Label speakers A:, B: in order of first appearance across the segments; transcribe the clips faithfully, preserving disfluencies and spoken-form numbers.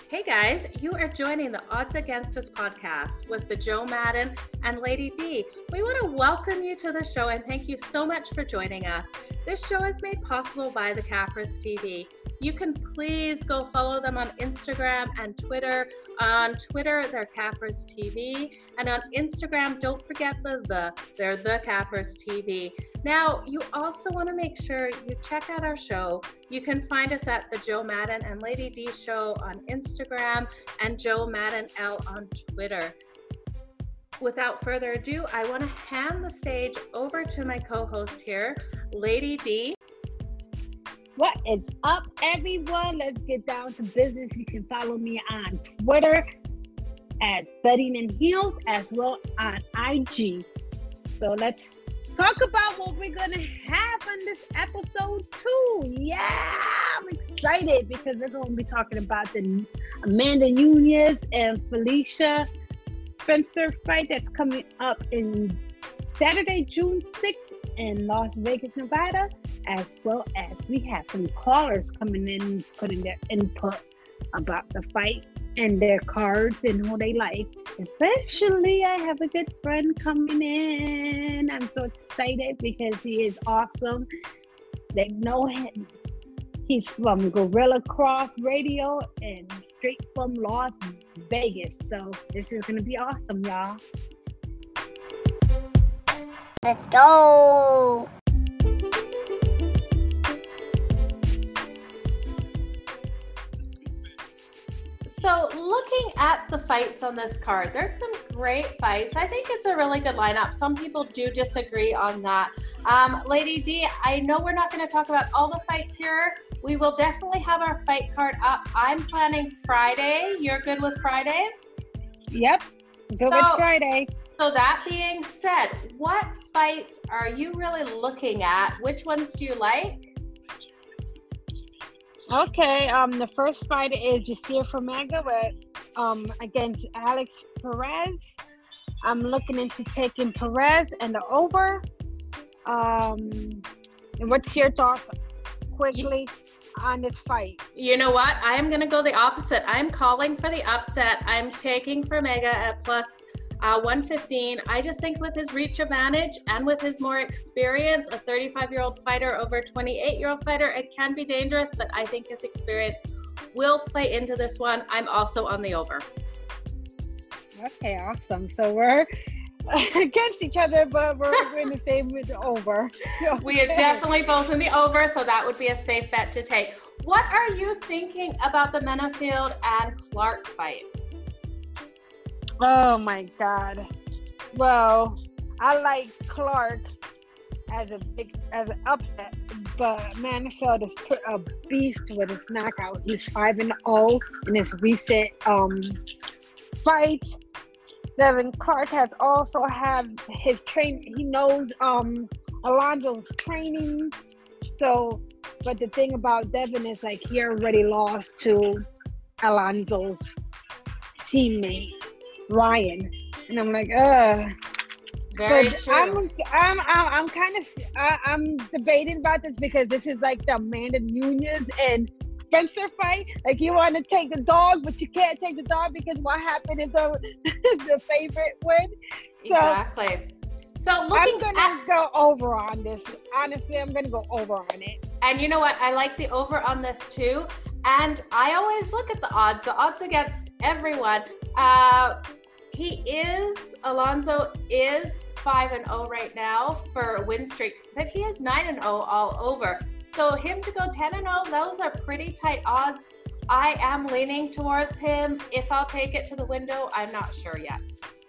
A: Hey guys, you are joining the Odds Against Us podcast with the Joe Madden and Lady D. We want to welcome you to the show and thank you so much for joining us. This show is made possible by the Capras T V. You can please go follow them on Instagram and Twitter. On Twitter, they're Capras T V. And on Instagram, don't forget the the. They're the Capras T V. Now, you also want to make sure you check out our show. You can find us at the Joe Madden and Lady D show on Instagram and Joe Madden L on Twitter. Without further ado, I want to hand the stage over to my co-host here, Lady D.
B: What is up, everyone? Let's get down to business. You can follow me on Twitter at Bedding and Heels as well on I G. So let's talk about what we're going to have on this episode too. Yeah, I'm excited because we're going to be talking about the Amanda Nunes and Felicia Spencer fight that's coming up in Saturday, June sixth in Las Vegas, Nevada, as well as we have some callers coming in, putting their input about the fight and their cards and who they like. Especially, I have a good friend coming in. I'm so excited because he is awesome. They know him. He's from Gorilla Cross Radio and straight from Las Vegas. So this is going to be awesome, y'all.
C: Let's go!
A: So looking at the fights on this card, there's some great fights. I think it's a really good lineup. Some people do disagree on that. Um, Lady D, I know we're not going to talk about all the fights here. We will definitely have our fight card up. I'm planning Friday. You're good with Friday?
B: Yep, good
A: so,
B: with Friday.
A: So that being said, what fights are you really looking at? Which ones do you like?
B: Okay, um, the first fight is Jasir Formiga um against Alex Perez. I'm looking into taking Perez and the over. Um, and what's your thoughts quickly on this fight?
A: You know what? I am going to go the opposite. I'm calling for the upset. I'm taking Formiga at plus Uh, one fifteen. I just think with his reach advantage and with his more experience, a thirty-five-year-old fighter over a twenty-eight-year-old fighter, it can be dangerous, but I think his experience will play into this one. I'm also on the over.
B: Okay, awesome. So we're against each other, but we're, we're in the same with the over. Okay.
A: We are definitely both in the over, so that would be a safe bet to take. What are you thinking about the Menifield and Clark fight?
B: Oh my God. Well, I like Clark as a big as an upset, but Menifield is a beast with his knockout. He's five and zero in his recent um fights. Devin Clark has also had his train. He knows um Alonzo's training. So, but the thing about Devin is like he already lost to Alonzo's teammate Ryan, and I'm like, uh.
A: Very
B: so
A: true.
B: I'm, I'm, I'm, I'm kind of, I'm debating about this because this is like the Amanda Nunes and Spencer fight. Like you want to take the dog, but you can't take the dog because what happened if the, the favorite win. So
A: exactly. So looking
B: I'm gonna
A: at,
B: go over on this. Honestly, I'm gonna go over on it.
A: And you know what? I like the over on this too. And I always look at the odds, the odds against everyone. Uh, he is, Alonzo is five and oh right now for win streaks, but he is nine and oh all over. So him to go ten and oh, those are pretty tight odds. I am leaning towards him. If I'll take it to the window, I'm not sure yet.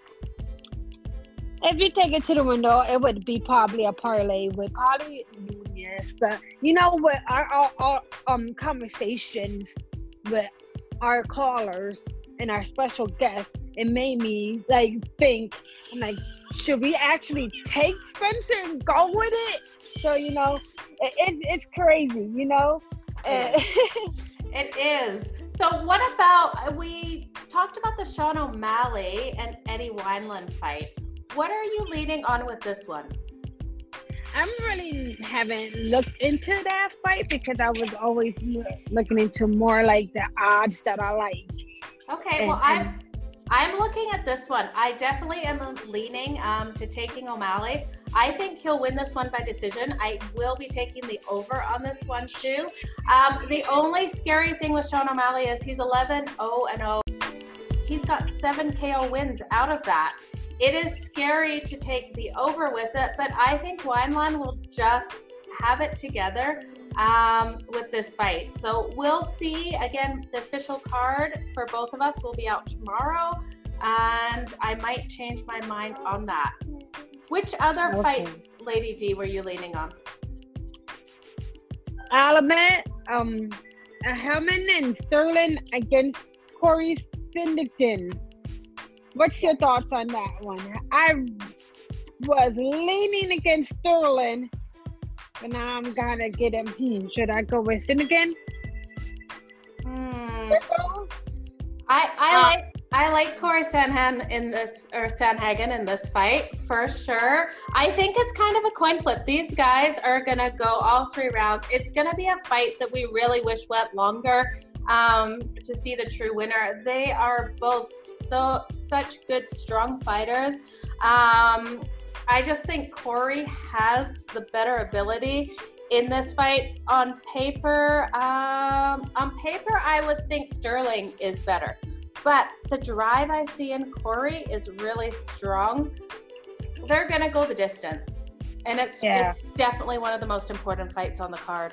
B: If you take it to the window, it would be probably a parlay with Polly Nunez. But you know what? Our, our, our um conversations with our callers and our special guests, it made me like think. I'm like, should we actually take Spencer and go with it? So you know, it, it's it's crazy. You know.
A: It is. So what about, we talked about the Sean O'Malley and Eddie Wineland fight. What are you leaning on with this one?
B: I'm really haven't looked into that fight because I was always looking into more like the odds that I like.
A: Okay,
B: And,
A: well, I'm
B: and
A: I'm looking at this one. I definitely am leaning um, to taking O'Malley. I think he'll win this one by decision. I will be taking the over on this one too. Um, the only scary thing with Sean O'Malley is he's eleven oh and oh. He's got seven K O wins out of that. It is scary to take the over with it, but I think Wineland will just have it together um, with this fight. So we'll see. Again, the official card for both of us will be out tomorrow, and I might change my mind on that. Which other
B: Okay.
A: fights, Lady D, were you leaning on?
B: I'll admit, um, Hellman and Sterling against Corey Sandhagen. What's your thoughts on that one? I was leaning against Sterling, but now I'm gonna get him. Hmm, should I go with Sandhagen?
A: Hmm. I I
B: Uh,
A: like I like Corey Sanhagen in this or Sanhagen in this fight for sure. I think it's kind of a coin flip. These guys are gonna go all three rounds. It's gonna be a fight that we really wish went longer um, to see the true winner. They are both so such good, strong fighters. Um, I just think Corey has the better ability in this fight. On paper, um, on paper, I would think Sterling is better. But the drive I see in Corey is really strong. They're gonna go the distance, and it's
B: Yeah.
A: it's definitely one of the most important fights on the card.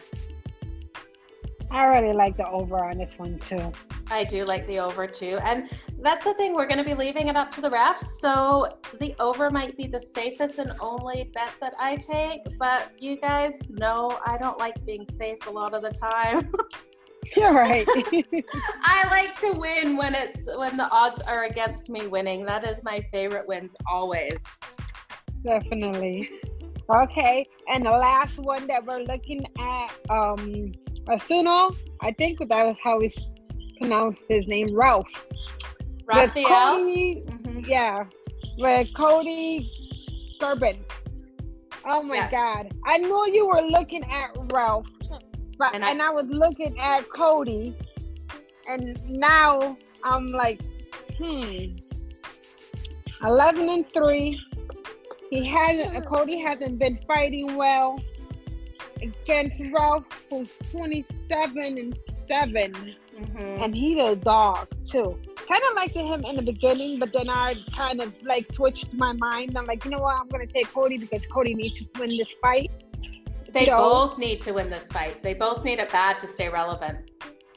B: I really like the over on this one too.
A: I do like the over too, and that's the thing. We're gonna be leaving it up to the refs, so the over might be the safest and only bet that I take. But you guys know I don't like being safe a lot of the time.
B: You're right.
A: I like to win when it's when the odds are against me winning. That is my favorite wins always.
B: Definitely. Okay, and the last one that we're looking at, um, Asuno, I think that was how he pronounced his name, Ralph. With
A: Raphael.
B: Cody,
A: Mhm.
B: yeah, with Cody Garbrandt. Oh my
A: Yes.
B: God! I knew you were looking at Ralph, but
A: And
B: and
A: I-
B: I, was looking at Cody, and now I'm like, hmm, eleven and three. He hasn't. Cody hasn't been fighting well against Ralph, who's twenty-seven and seven,
A: Mhm.
B: and he's a dog too. Kind of like him in the beginning, but then I kind of like switched my mind. I'm like, you know what? I'm gonna take Cody because Cody needs to win this fight.
A: They
B: So-
A: both need to win this fight. They both need it bad to stay relevant.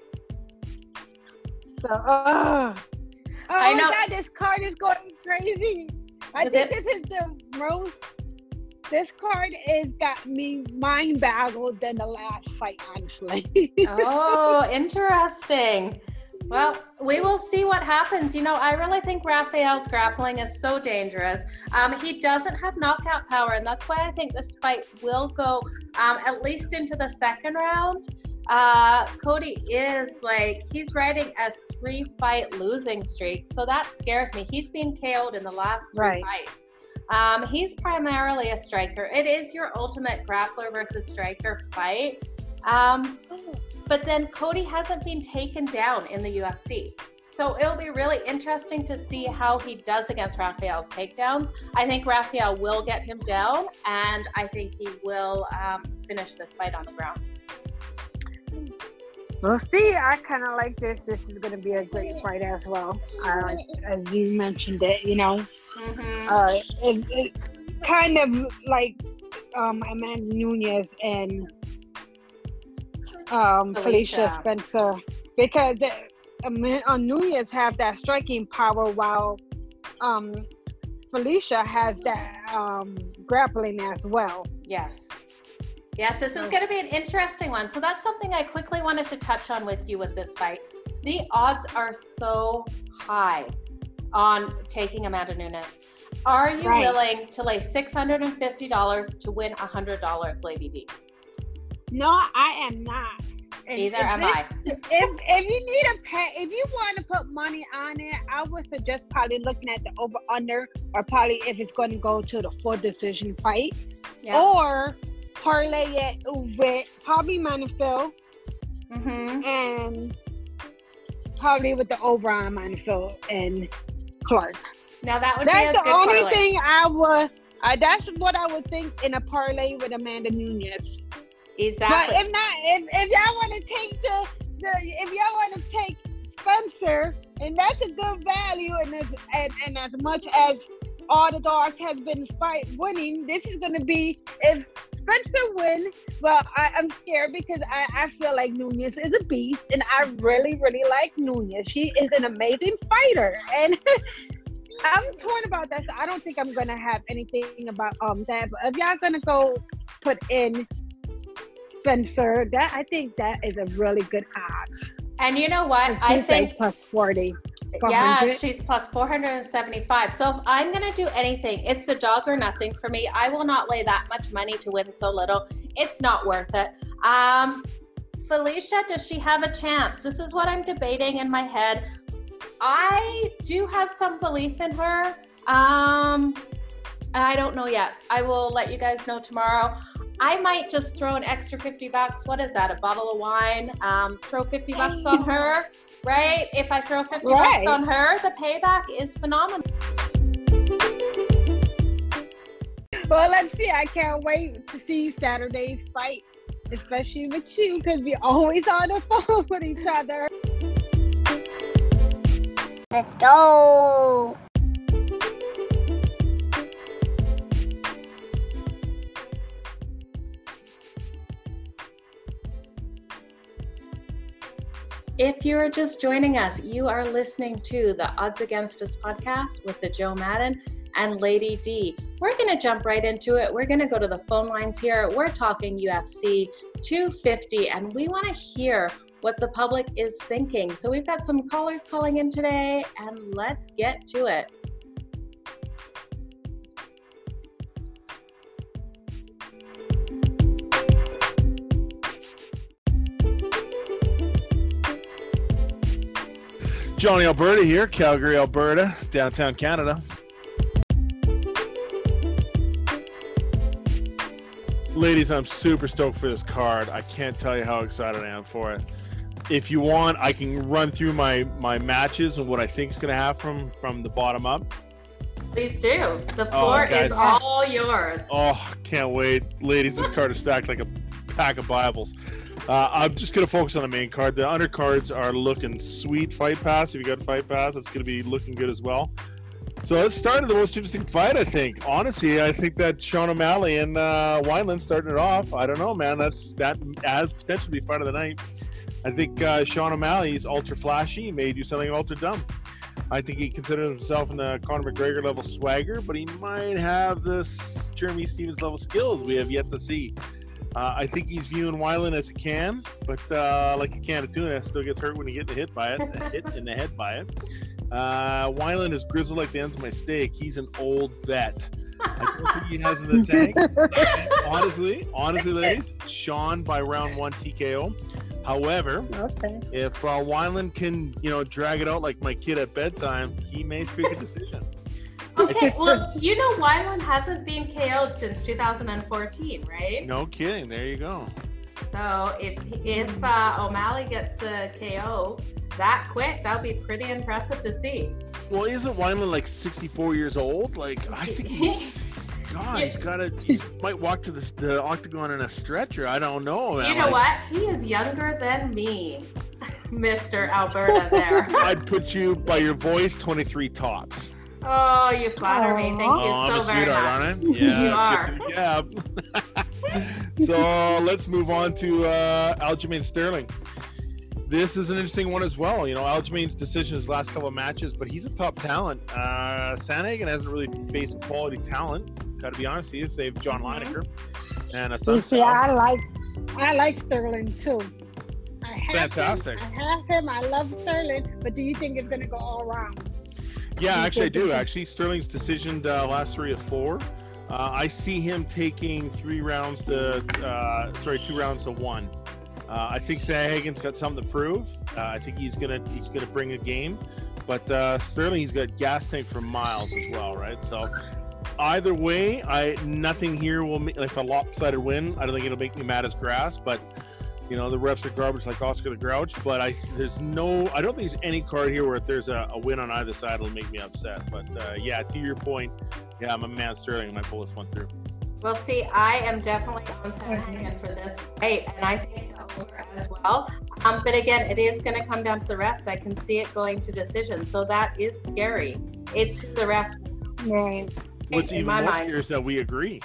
B: So, uh, oh
A: I
B: my
A: know.
B: God, this card is going crazy. I
A: Is
B: think
A: it?
B: this is the most. This card has got me mind boggled than the last fight, honestly.
A: Oh, interesting. Well, we will see what happens. You know, I really think Raphael's grappling is so dangerous. Um, he doesn't have knockout power, and that's why I think this fight will go um, at least into the second round. Uh, Cody is like, he's riding a three fight losing streak, so that scares me. He's been K O'd in the last three
B: Right.
A: fights. Um, he's primarily a striker. It is your ultimate grappler versus striker fight. Um, but then Cody hasn't been taken down in the U F C. So it'll be really interesting to see how he does against Raphael's takedowns. I think Raphael will get him down, and I think he will um, finish this fight on the ground.
B: We'll see. I kind of like this. This is going to be a great fight as well. Uh, as you mentioned it, you know,
A: Mm-hmm.
B: uh, it, it kind of like um, Amanda Nunes and um, Felicia.
A: Felicia.
B: Spencer, because the, Amanda Nunes have that striking power, while um, Felicia has that um, grappling as well.
A: Yes. Yes, this is going to be an interesting one. So that's something I quickly wanted to touch on with you with this fight. The odds are so high on taking Amanda Nunes. Are you
B: Right.
A: willing to lay six hundred fifty dollars to win one hundred dollars, Lady D?
B: No, I am not. And
A: Either
B: if
A: am
B: this-
A: I.
B: If if you need a pay, if you want to put money on it, I would suggest probably looking at the over under, or probably if it's going to go to the full decision fight,
A: Yeah.
B: or parlay it with probably Manafil
A: Mm-hmm.
B: and probably with the over on Manfield and Clark.
A: Now that would
B: That's
A: be a
B: the
A: good
B: only
A: parlay.
B: thing I would. Uh, that's what I would think in a parlay with Amanda Nunes.
A: Exactly.
B: But if not, if, if y'all want to take the, the if y'all want to take Spencer, and that's a good value, and as and, and as much as all the dogs have been fight winning, this is going to be if Spencer win. Well, I, I'm scared because I, I feel like Nunes is a beast, and I really really like Nunes. She is an amazing fighter, and I'm torn about that. So I don't think I'm going to have anything about um that. But if y'all going to go put in Spencer, that I think that is a really good odds.
A: And you know what?
B: And
A: I
B: she's
A: think
B: like plus forty.
A: yeah,
B: four hundred.
A: she's plus four hundred seventy-five. So if I'm going to do anything, it's the dog or nothing for me. I will not lay that much money to win so little. It's not worth it. Um, Felicia, does she have a chance? This is what I'm debating in my head. I do have some belief in her. Um, I don't know yet. I will let you guys know tomorrow. I might just throw an extra fifty bucks. What is that? A bottle of wine? Um, throw fifty bucks on her, right? If I throw fifty
B: Right.
A: bucks on her, the payback is phenomenal.
B: Well, let's see. I can't wait to see Saturday's fight, especially with you, because we're always on the phone with each other.
C: Let's go.
A: If you're just joining us, you are listening to the Odds Against Us podcast with the Joe Madden and Lady D. We're going to jump right into it. We're going to go to the phone lines here. We're talking U F C two fifty, and we want to hear what the public is thinking. So we've got some callers calling in today, and let's get to it.
D: Johnny Alberta here, Calgary, Alberta, downtown Canada. Ladies, I'm super stoked for this card. I can't tell you how excited I am for it. If you want, I can run through my, my matches and what I think is going to happen from, from the bottom up.
A: Please do. The floor
D: guys.
A: is all yours.
D: Oh, can't wait. Ladies, this card is stacked like a pack of Bibles. Uh, I'm just going to focus on the main card. The undercards are looking sweet. Fight Pass, if you got Fight Pass, it's going to be looking good as well. So let's start with the most interesting fight, I think. Honestly, I think that Sean O'Malley and uh, Wineland starting it off. I don't know, man. That's That has potentially be fight of the night. I think uh, Sean O'Malley's ultra flashy. He may do something ultra dumb. I think he considers himself in the Conor McGregor level swagger, but he might have this Jeremy Stevens level skills we have yet to see. Uh, I think he's viewing Wineland as a can, but uh, like a can of tuna, still gets hurt when he gets hit by it, hit in the head by it. Uh, Wineland is grizzled like the ends of my steak. He's an old vet. I don't think he has in the tank. honestly, honestly, ladies, Sean by round one T K O. However,
B: Okay.
D: if uh, Wineland can, you know, drag it out like my kid at bedtime, he may speak a decision.
A: Okay, well, you know Wineland hasn't been K O'd since two thousand fourteen, right?
D: No kidding. There you go.
A: So if if uh, O'Malley gets a K O that quick, that'll be pretty impressive to see.
D: Well, isn't Wineland like sixty-four years old? Like, I think he's, God, he's got to, he might walk to the, the octagon in a stretcher. I don't know.
A: You
D: man.
A: know
D: like,
A: what? He is younger than me, Mister Alberta there.
D: I'd put you, by your voice, twenty-three tops.
A: Oh, you flatter me. Thank you
D: Oh, I'm
A: so
D: a
A: very
D: sweetheart,
A: much.
D: aren't I? Yeah,
A: You are.
D: good job. So let's move on to uh, Aljamain Sterling. This is an interesting one as well. You know, Aljamain's decision his last couple of matches, but he's a top talent. Uh, Sandhagen hasn't really faced quality talent. Got to be honest, he has saved John Lineker and a
B: You
D: son.
B: see, I like I like Sterling too. I have
D: Fantastic.
B: Him, I have him. I love Sterling, but do you think it's gonna go all around?
D: Yeah,
B: You
D: actually I
B: think
D: do.
B: it's-
D: Actually, Sterling's decision uh, last three of four. Uh, I see him taking three rounds to, uh, sorry, two rounds to one. Uh, I think Sandhagen's got something to prove. Uh, I think he's gonna he's gonna bring a game, but uh, Sterling, he's got gas tank for miles as well, right? So either way, I nothing here will make like a lopsided win. I don't think it'll make me mad as grass, but You know, the refs are garbage like Oscar the Grouch, but I there's no, I don't think there's any card here where if there's a, a win on either side, it'll make me upset. But uh, yeah, to your point, yeah, I'm a man Sterling. My pull this one through.
A: Well, see, I am definitely on Sandhagen for this fight, and I think over as well. Um, but again, it is going to come down to the refs. I can see it going to decision, so that is scary. It's the refs.
B: Right.
D: What's
A: in
D: even
A: my
D: more
A: mind.
D: scary is that we agree.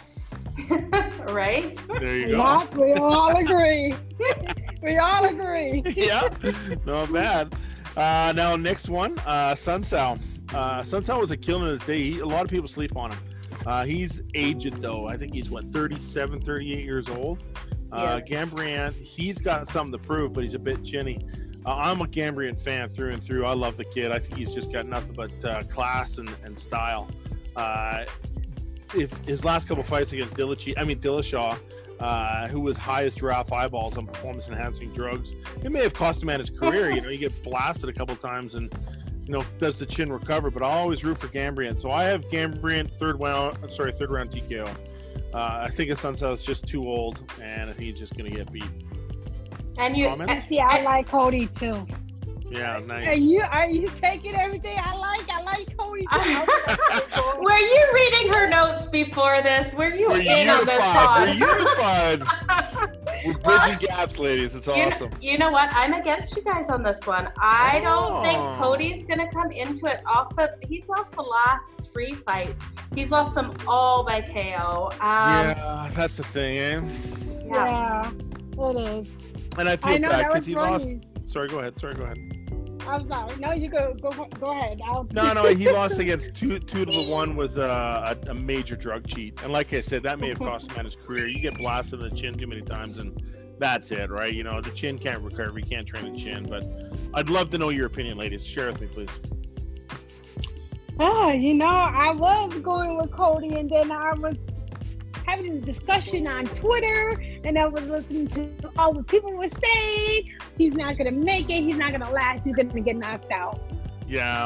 A: Right?
D: There you go.
B: Yeah, we all agree. We all agree.
D: Yeah, not bad. Uh, now, next one, uh, Sun Tzu. Uh, Sun Tzu was a killer in his day. He, a lot of people sleep on him. Uh, he's aged, though. I think he's, what, thirty-seven, thirty-eight years old? Uh,
A: Yes.
D: Gambrian, he's got something to prove, but he's a bit chinny. Uh, I'm a Gambrian fan through and through. I love the kid. I think he's just got nothing but uh, class and, and style. Uh, if his last couple fights against Dillashaw, I mean Dillashaw, uh, who was highest giraffe eyeballs on performance-enhancing drugs, it may have cost him at his career. You know, you get blasted a couple times and, you know, does the chin recover? But I always root for Gambrian. So I have Gambrian third round, sorry, third round T K O. Uh, I think his Sun Tzu is just too old, and I think he's just going to get beat.
A: And you,
D: Comments?
B: See, I like Cody too.
D: Yeah,
B: Are
D: nice.
B: you are you taking everything I like? I like Cody too.
A: were you reading her notes before this? Were you
D: We're
A: in on this
D: unified. We're
A: pod?
D: unified. We're
A: Well,
D: bridging gaps, ladies. It's
A: You
D: awesome.
A: know, you know what? I'm against you guys on this one. I don't
D: Oh.
A: think Cody's going to come into it off of. He's lost the last three fights. He's lost them all by K O. Um,
D: Yeah, that's the thing, eh?
A: yeah.
B: Yeah, it is.
D: And I
B: I
D: feel
B: know
D: bad
B: that
D: because
B: was
D: he lost.
B: funny.
D: Sorry, go ahead. Sorry, go ahead.
B: I'm sorry. No, you go go go ahead. I'll...
D: No, no, he lost against two. Two to the one was uh, a, a major drug cheat, and like I said, that may have cost him his career. You get blasted in the chin too many times, and that's it, right? You know, the chin can't recover. You can't train the chin. But I'd love to know your opinion, ladies. Share with me, please.
B: Oh, you know, I was going with Cody, and then I was having a discussion on Twitter, and I was listening to all the people were saying he's not gonna make it, he's not gonna last, he's gonna get knocked out
D: Yeah.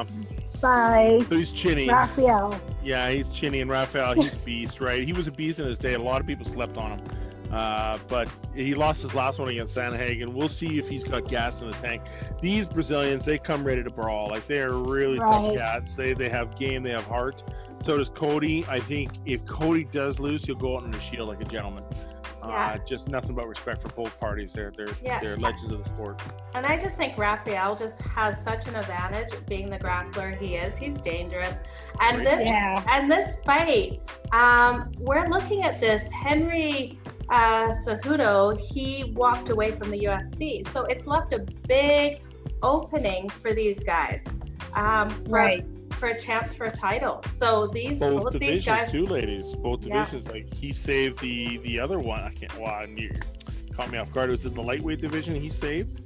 B: by
D: So he's chinny.
B: Rafael.
D: Yeah, he's chinny, and Rafael, he's a beast, right? He was a beast in his day. A lot of people slept on him. Uh, but he lost his last one against Sandhagen. We'll see if he's got gas in the tank. These Brazilians, they come ready to brawl. Like, they're really tough
B: Right.
D: cats. They they have game, they have heart. So does Cody. I think if Cody does lose, he'll go out on the shield like a gentleman.
A: Yeah.
D: Uh, just nothing but respect for both parties. They're they're
A: Yeah.
D: they're legends of the sport.
A: And I just think Rafael just has such an advantage being the grappler he is. He's dangerous. And
D: Right.
A: this
B: Yeah.
A: and this fight, um, we're looking at this. Henry uh, Cejudo, he walked away from the U F C. So it's left a big opening for these guys. Um, for,
B: Right.
A: for a chance for a title. So these
D: Both
A: both
D: divisions
A: these guys
D: too, ladies. Both
A: Yeah.
D: divisions. Like, he saved the the other one. I can't. Wow, you caught me off guard. It was in the lightweight division. He saved.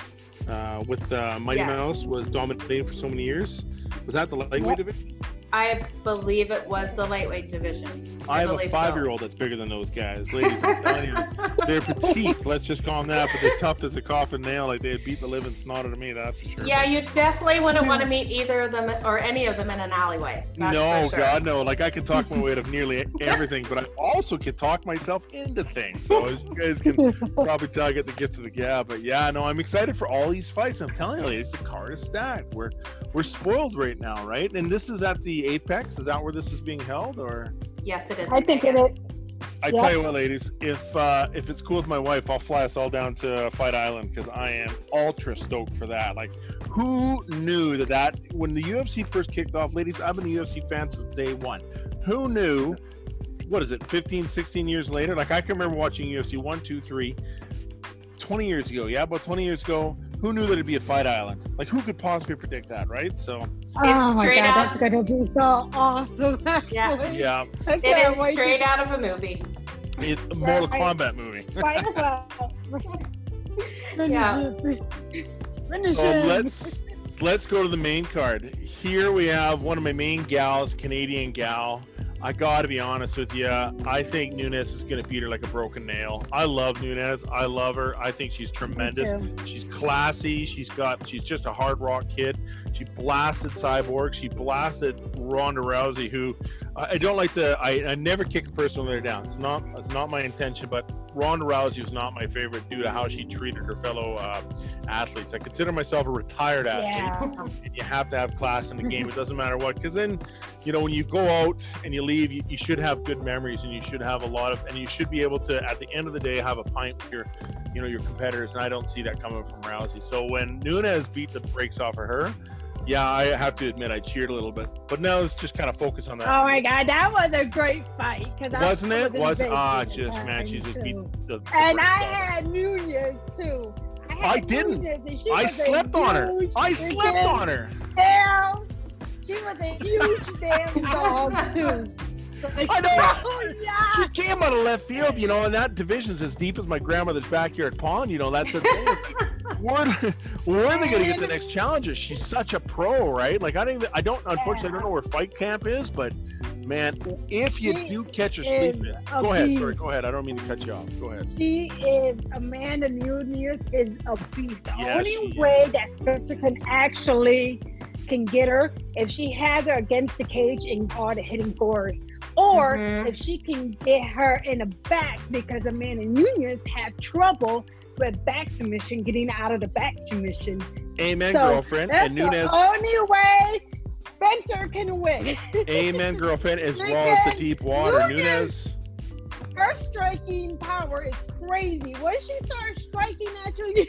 D: Uh, with uh, Mighty
A: Yes.
D: Mouse was dominating for so many years. Was that the lightweight
B: Yep.
D: division?
A: I believe it was the lightweight division.
D: I have a
A: believe so.
D: five-year-old that's bigger than those guys, ladies. I'm telling you, they're petite. Let's just call them that, but they're tough as a coffin nail. Like, they'd beat the living snot out of me. That's for sure.
A: Yeah, you definitely wouldn't want to meet either of them or any of them in an alleyway. That's
D: No,
A: for sure.
D: God, no. Like, I can talk my way out of nearly everything, but I also can talk myself into things. So as you guys can probably tell, I get the gift of the gab. But yeah, no, I'm excited for all these fights. I'm telling you, ladies, the card is stacked. We're we're spoiled right now, right? And this is at the Apex. Is that where this is being held, or?
A: Yes, it is.
B: I think it is.
D: I
B: Yeah.
D: tell you what, ladies, if uh, if it's cool with my wife, I'll fly us all down to Fight Island because I am ultra stoked for that. Like, who knew that that when the U F C first kicked off, ladies? I've been a U F C fan since day one. Who knew? What is it? fifteen, sixteen years later? Like, I can remember watching U F C one, two, three, twenty years ago. Yeah, about twenty years ago. Who knew that it'd be a Fight Island? Like, who could possibly predict that, right? So,
B: Oh my
A: straight
B: god,
A: out-
B: that's gonna be so awesome.
A: Yeah.
B: actually.
D: yeah,
B: I
A: It
B: can't
A: is
B: wait to
A: straight out of a movie.
D: it's a Mortal
B: Right.
D: Kombat movie.
B: fight about.
A: Yeah.
B: Finish
D: So
B: him.
D: let's let's go to the main card. Here we have one of my main gals, Canadian gal. I gotta be honest with you. I think Nunes is gonna beat her like a broken nail. I love Nunes. I love her. I think she's tremendous.
B: too.
D: She's classy. She's got. She's just a hard rock kid. She's She blasted Cyborg. She blasted Ronda Rousey, who uh, I don't like to. I, I never kick a person when they're down. It's not. It's not my intention. But Ronda Rousey was not my favorite due to how she treated her fellow uh, athletes. I consider myself a retired athlete,
B: Yeah.
D: and you have to have class in the game. It doesn't matter what, because then, you know, when you go out and you leave, you, you should have good memories, and you should have a lot of, and you should be able to, at the end of the day, have a pint with your, you know, your competitors. And I don't see that coming from Rousey. So when Nunes beat the brakes off of her, yeah, I have to admit I cheered a little bit. But now let's just kind of focus on that.
B: Oh my God, that was a great fight. Cause
D: Wasn't
B: I
D: it? Was ah,
B: just
D: just man, she just beat the. the
B: And
D: brakes
B: I
D: off her.
B: had Nunez too. I, had
D: I didn't.
B: Nunez, and she
D: I
B: was a
D: slept on her.
B: huge
D: I slept
B: freaking
D: on her.
B: Damn, she was a huge damn dog too.
D: I know.
B: Oh, yeah.
D: She came out of left field, you know, and that division's as deep as my grandmother's backyard pond. You know, that's the thing. It's like, where, where are they going to get the next challenger? She's such a pro, right? Like, I don't even, I don't, unfortunately, I don't know where Fight Camp is, but man, if you
B: She
D: do catch her
B: is
D: sleeping,
B: a
D: go ahead.
B: beast.
D: Sorry, go ahead. I don't mean to cut you off. Go ahead.
B: She is Amanda Nunes is a beast. The
D: Yes, she
B: only
D: is.
B: way that Spencer can actually can get her if she has her against the cage and all the hitting fours, or
A: Mhm.
B: if she can get her in the back, because Amanda Nunes have trouble with back submission, getting out of the back submission.
D: Amen,
B: So,
D: girlfriend.
B: That's
D: And Nunes,
B: the only way Spencer can win.
D: amen, girlfriend, as well as the deep water.
B: Nunes-
D: Nunes.
B: Her striking power is crazy. Once she starts striking at you,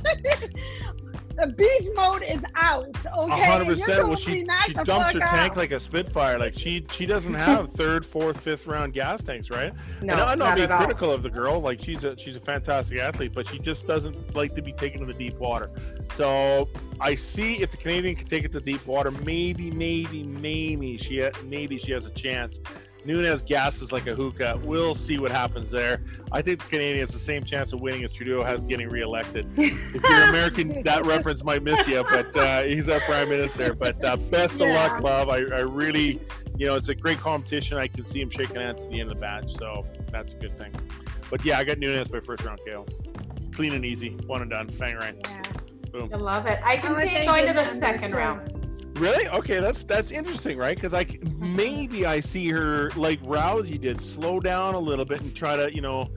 B: the beast mode is out. Okay,
D: A hundred
B: And you're
D: percent. Well,
B: supposed to
D: she
B: be knocked
D: she
B: the
D: dumps her
B: fuck
D: tank
B: out.
D: like a Spitfire. Like she she doesn't have third, fourth, fifth round gas tanks, right?
A: No,
D: and I'm not,
A: not
D: being
A: at all.
D: critical of the girl. Like she's a she's a fantastic athlete, but she just doesn't like to be taken to the deep water. So I see if the Canadian can take it to deep water, maybe, maybe, maybe she ha- maybe she has a chance. Nunes gasses like a hookah. We'll see what happens there. I think the Canadian has the same chance of winning as Trudeau has getting reelected. If you're American, that reference might miss you, but uh, he's our prime minister. But uh, best of
B: Yeah.
D: luck, love. I, I really, you know, it's a great competition. I can see him shaking hands at the end of the match, so that's a good thing. But yeah, I got Nunes by first round K O. Clean and easy, one and done, bang right.
B: Yeah.
D: Boom.
A: I love it. I can
B: Oh, I
A: see it
B: think
A: going to
B: it's
A: the second
B: Anderson.
A: round.
D: Really? Okay, that's that's interesting, right? Because I c- maybe I see her like Rousey did, slow down a little bit and try to, you know,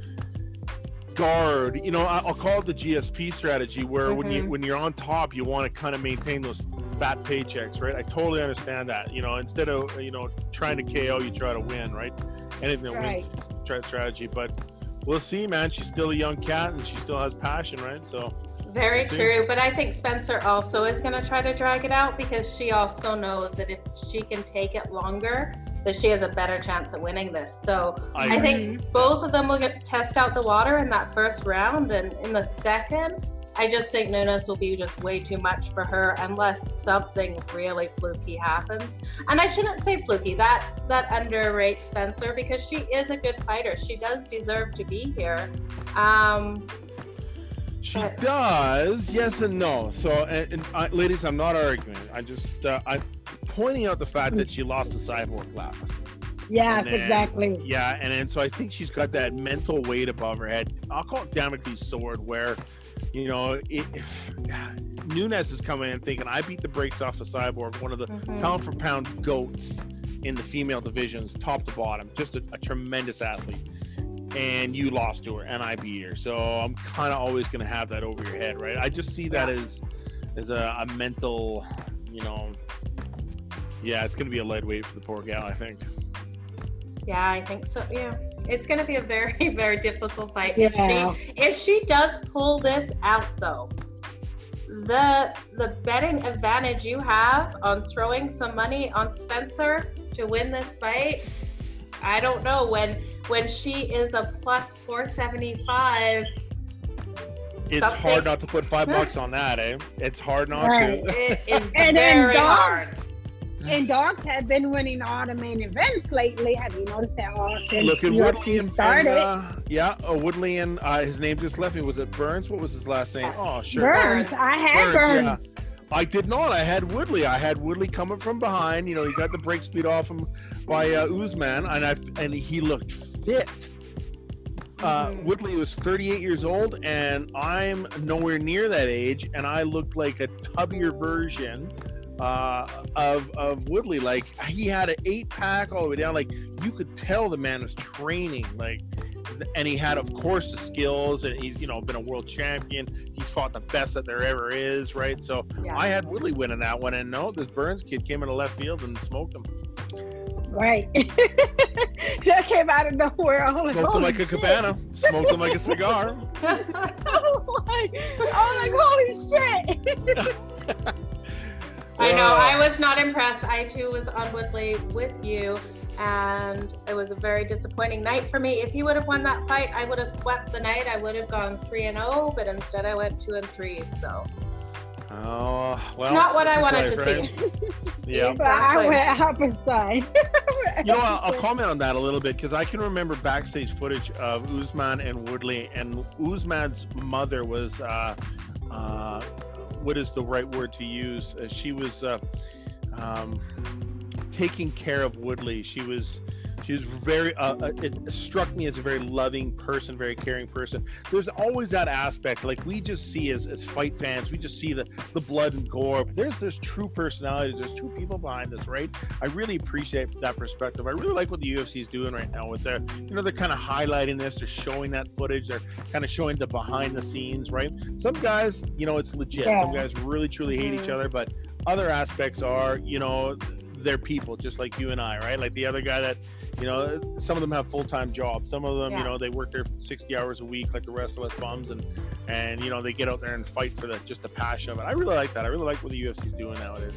D: guard. You know, I- I'll call it the G S P strategy, where when you
A: Mhm.
D: when you're on top, you want to kind of maintain those fat paychecks, right? I totally understand that. You know, instead of you know trying to K O, you try to win, right? Anything that
B: Right.
D: wins try strategy, but we'll see, man. She's still a young cat and she still has passion, right? So.
A: Very
D: See?
A: true, but I think Spencer also is going to try to drag it out because she also knows that if she can take it longer, that she has a better chance of winning this. So
D: I
A: I, think both of them will get, test out the water in that first round, and in the second, I just think Nunes will be just way too much for her unless something really fluky happens. And I shouldn't say fluky, that that underrates Spencer because she is a good fighter. She does deserve to be here. Um,
D: She
A: But-
D: does, yes and no. So, and, and I, ladies, I'm not arguing. I just uh, I'm pointing out the fact that she lost the Cyborg last.
B: Yes,
D: And then-
B: exactly.
D: Yeah, and then so I think she's got that mental weight above her head. I'll call it Damocles' sword, where you know it, Nunes is coming in thinking, I beat the brakes off the Cyborg, one of the
A: mhm.
D: pound for pound goats in the female divisions, top to bottom, just a, a tremendous athlete. And you lost to her, and I beat her. So I'm kind of always going to have that over your head, right? I just see that
A: Yeah.
D: as as a, a mental, you know, yeah, it's going to be a lead weight for the poor gal, I think.
A: Yeah, I think so. Yeah, it's going to be a very, very difficult fight.
B: Yeah.
A: If she if she does pull this out, though, the the betting advantage you have on throwing some money on Spencer to win this fight, I don't know. When when she is a plus four seventy-five,
D: It's
A: Something-
D: hard not to put five bucks on that, eh? It's hard not
B: Right.
D: to.
A: it is
B: And then
A: very
B: dogs-
A: hard.
B: And dogs have been winning all the main events lately. Have you noticed that all since
D: Look at
B: U F C
D: Woodley and,
B: started?
D: and uh, yeah, uh, Woodley and uh, his name just left me. Was it Burns? What was his last name?
A: Yes.
D: Oh, sure.
B: Burns. I had
D: Burns,
B: Burns.
D: I did not. I had Woodley. I had Woodley coming from behind. You know, he got the brake speed off him by uh, Usman, and I and he looked fit. Uh,
A: Mhm.
D: Woodley was thirty-eight years old, and I'm nowhere near that age, and I looked like a tubbier version uh, of of Woodley. Like, he had an eight pack all the way down. Like, you could tell the man was training. Like, and he had, of course, the skills, and he's, you know, been a world champion. He's fought the best that there ever is, right? So
A: Yeah.
D: I had Woodley winning that one, and no, this Burns kid came into left field and smoked him.
B: Right. That came out of nowhere. I was like,
D: Smoked him
B: holy
D: like a
B: shit.
D: cabana. Smoked him like a cigar.
B: I was like, I was like, holy shit.
A: I know.
D: Uh,
A: I was not impressed. I too was on Woodley with you, and it was a very disappointing night for me. If he would have won that fight, I would have swept the night. I would have gone three and zero, but instead I went two and three. So
D: Oh, well.
A: not what I
D: that's
A: wanted
D: life,
A: to
D: right?
A: see.
D: Yeah.
B: So I
A: Exactly.
B: went opposite.
D: You know, I'll, I'll comment on that a little bit, because I can remember backstage footage of Usman and Woodley, and Usman's mother was, uh, uh, what is the right word to use? Uh, she was uh, um, taking care of Woodley. She was, she was very. Uh, uh, it struck me as a very loving person, very caring person. There's always that aspect, like we just see as, as fight fans, we just see the, the blood and gore. But there's there's true personalities. There's true people behind this, right? I really appreciate that perspective. I really like what the U F C is doing right now with their, you know, they're kind of highlighting this. They're showing that footage. They're kind of showing the behind the scenes, right? Some guys, you know, it's legit.
B: Yeah.
D: Some guys really truly hate each
A: Mhm.
D: other, but other aspects are, you know, they're people just like you and I, right? Like the other guy that, you know, some of them have full-time jobs. Some of them,
A: Yeah.
D: you know, they work there sixty hours a week like the rest of us bums, and, and you know, they get out there and fight for the just the passion of it. I really like that. I really like what the U F C is doing nowadays.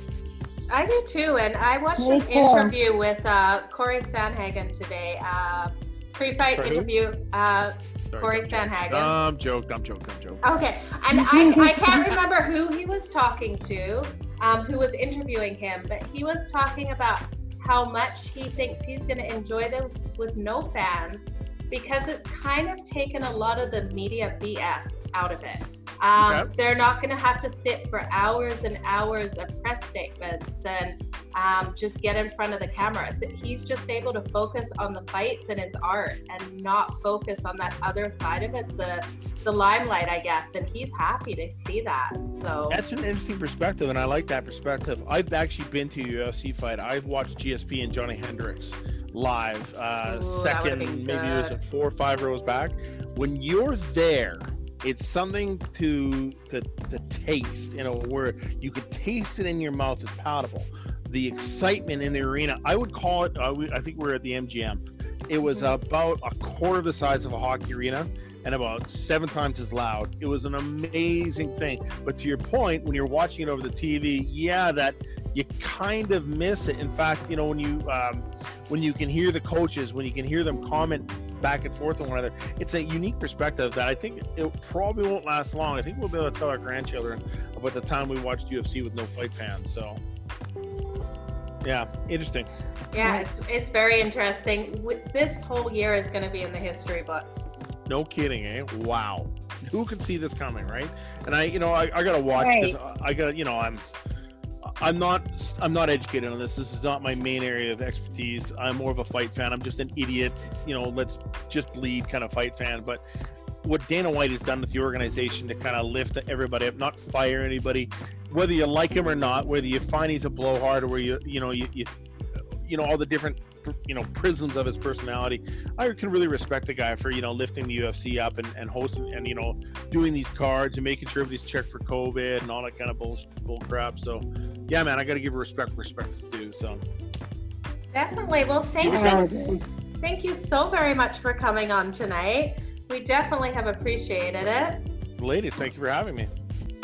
A: I do too, and I watched
B: Me
A: an
B: too.
A: interview with uh, Corey Sandhagen today. Uh, pre-fight
D: Sorry, who?
A: interview. Uh,
D: Sorry,
A: Corey
D: dumb joke.
A: Sandhagen.
D: Dumb joke, dumb joke, dumb joke.
A: Okay, and I, I can't remember who he was talking to, um, who was interviewing him, but he was talking about how much he thinks he's going to enjoy them with no fans, because it's kind of taken a lot of the media B S out of it. Um,
D: Okay.
A: They're not going to have to sit for hours and hours of press statements and um, just get in front of the camera. He's just able to focus on the fights and his art and not focus on that other side of it, the the limelight, I guess. And he's happy to see that. So
D: That's an interesting perspective, and I like that perspective. I've actually been to a U F C fight. I've watched G S P and Johnny Hendricks live, uh,
A: Ooh, that would've
D: second,
A: been
D: maybe it was
A: good.
D: at four or five rows back. When you're there, it's something to to to taste, you know, where you could taste it in your mouth. It's palatable. The excitement in the arena, I would call it, uh, we, I think we were at the M G M. It was about a quarter the size of a hockey arena and about seven times as loud. It was an amazing thing. But to your point, when you're watching it over the T V, yeah, that you kind of miss it. In fact, you know, when you um, when you can hear the coaches, when you can hear them comment back and forth on one another, it's a unique perspective that I think it probably won't last long. I think we'll be able to tell our grandchildren about the time we watched U F C with no fight fans. So, yeah, interesting.
A: yeah, it's it's very interesting. With- This whole year is going to be in the history books.
D: No kidding, eh? Wow. Who could see this coming, right? And I, you know, I, I gotta watch
B: Right.
D: because I gotta, you know, I'm, I'm not, I'm not educated on this. This is not my main area of expertise. I'm more of a fight fan. I'm just an idiot, you know, let's just bleed kind of fight fan. But what Dana White has done with the organization to kind of lift everybody up, not fire anybody, whether you like him or not, whether you find he's a blowhard or where you, you know, you, you, you know, all the different, you know, prisms of his personality. I can really respect the guy for, you know, lifting the U F C up and, and hosting and, you know, doing these cards and making sure everybody's checked for COVID and all that kind of bull, bull crap. So, yeah, man, I got to give respect where respect's due. So,
A: Definitely. Well, thank you, thank you so very much for coming on tonight. We definitely have appreciated it.
D: ladies, thank you for having me.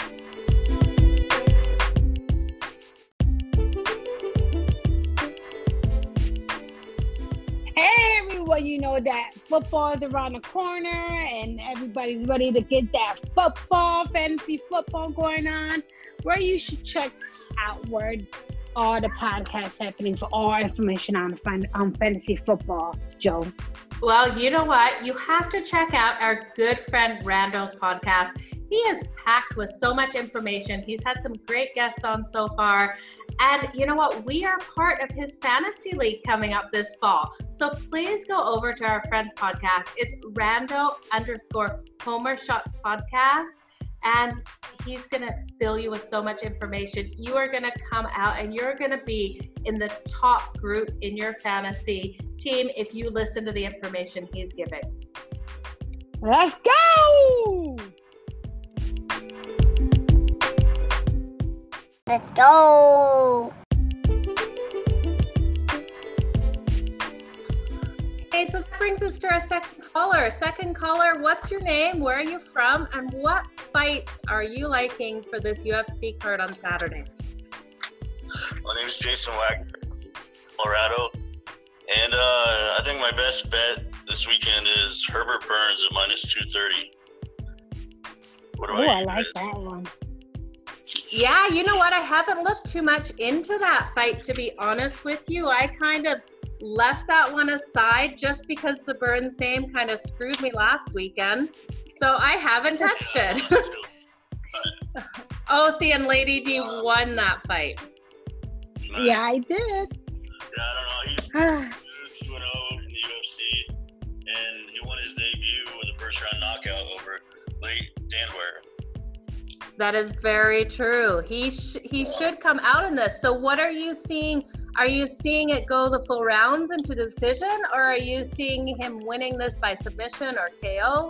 B: Hey everyone, you know that football is around the corner and everybody's ready to get that football, fantasy football going on. Where you should check out where all the podcasts happening for all information on, fan- on fantasy football, Joe.
A: Well, you know what? You have to check out our good friend Rando's podcast. He is packed with so much information. He's had some great guests on so far. And you know what? We are part of his fantasy league coming up this fall. So please go over to our friend's podcast. It's Rando underscore Homer Shot Podcast. And he's going to fill you with so much information. You are going to come out and you're going to be in the top group in your fantasy team if you listen to the information he's giving.
B: Let's go!
C: Let's go!
A: Okay, so that brings us to our second caller. Second caller, what's your name? Where are you from? And what fights are you liking for this U F C card on Saturday?
E: My name is Jason Wagner, Colorado. And uh, I think my best bet this weekend is Herbert Burns at minus two thirty. What
B: Oh,
E: about
B: I
E: you
B: like
E: guys?
B: that one.
A: Yeah, you know what? I haven't looked too much into that fight, to be honest with you. I kind of left that one aside just because the Burns name kind of screwed me last weekend. So I haven't touched it. Oh, see, and Lady D won that fight.
E: Nice.
B: Yeah, I did.
E: Yeah, I don't know. He's two and oh in the U F C, and he won his debut with a first round knockout over Lee Danware.
A: That is very true. He sh- he should come out in this. So what are you seeing? Are you seeing it go the full rounds into decision, or are you seeing him winning this by submission or K O?
E: Uh,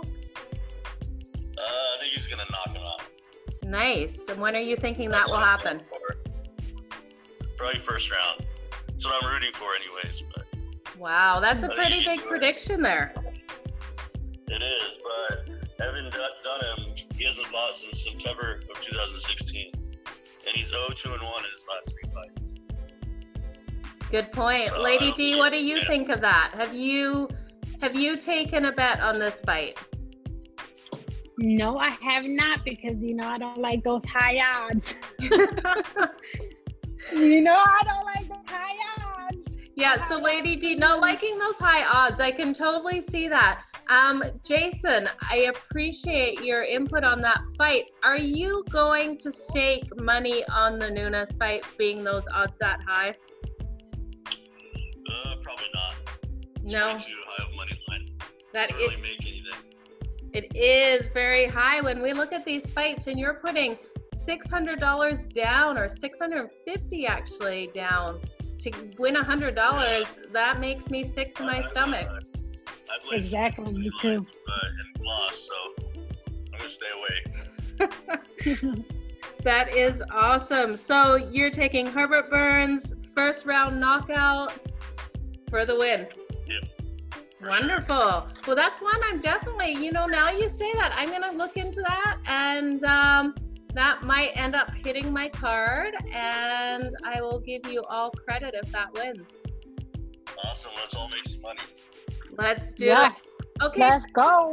E: I think he's going to knock him out.
A: Nice. And when are you thinking that
E: That's
A: will
E: what I'm
A: happen?
E: going for. Probably first round. That's what I'm rooting for anyways. But
A: Wow, that's a
E: I think
A: pretty
E: he can
A: big
E: do it.
A: prediction there.
E: It is, but Evan Dun- Dunham, he hasn't fought since September of two thousand sixteen. And he's oh two and one in his last three fights.
A: Good point.
E: So,
A: Lady
E: uh,
A: D, what do you
E: yeah.
A: think of that? Have you have you taken a bet on this fight?
B: No, I have not, because, you know, I don't like those high odds. You know, I don't like those high odds.
A: Yeah, so Lady D, not liking those high odds. I can totally see that. Um, Jason, I appreciate your input on that fight. Are you going to stake money on the Nunes fight, being those odds that high?
E: Uh, probably not. It's
A: No.
E: way too high of money line.
A: That
E: Don't
A: it,
E: really make anything.
A: it is very high when we look at these fights, and you're putting six hundred dollars down, or six hundred fifty dollars actually down, to win one hundred dollars. That makes me sick to my
E: I- I-
A: stomach.
E: I- I played
B: Exactly,
E: some
B: me
E: money
B: too.
E: line, But and lost, so I'm gonna stay away.
A: That is awesome. So you're taking Herbert Burns, first round knockout for the win.
E: Yep. For
A: Wonderful. Well, that's one I'm definitely, you know, now you say that, I'm going to look into that, and um, that might end up hitting my card, and I will give you all credit if that wins.
E: Awesome. Let's all make some money.
A: Let's do
B: Yes,
A: it. Okay.
B: let's go.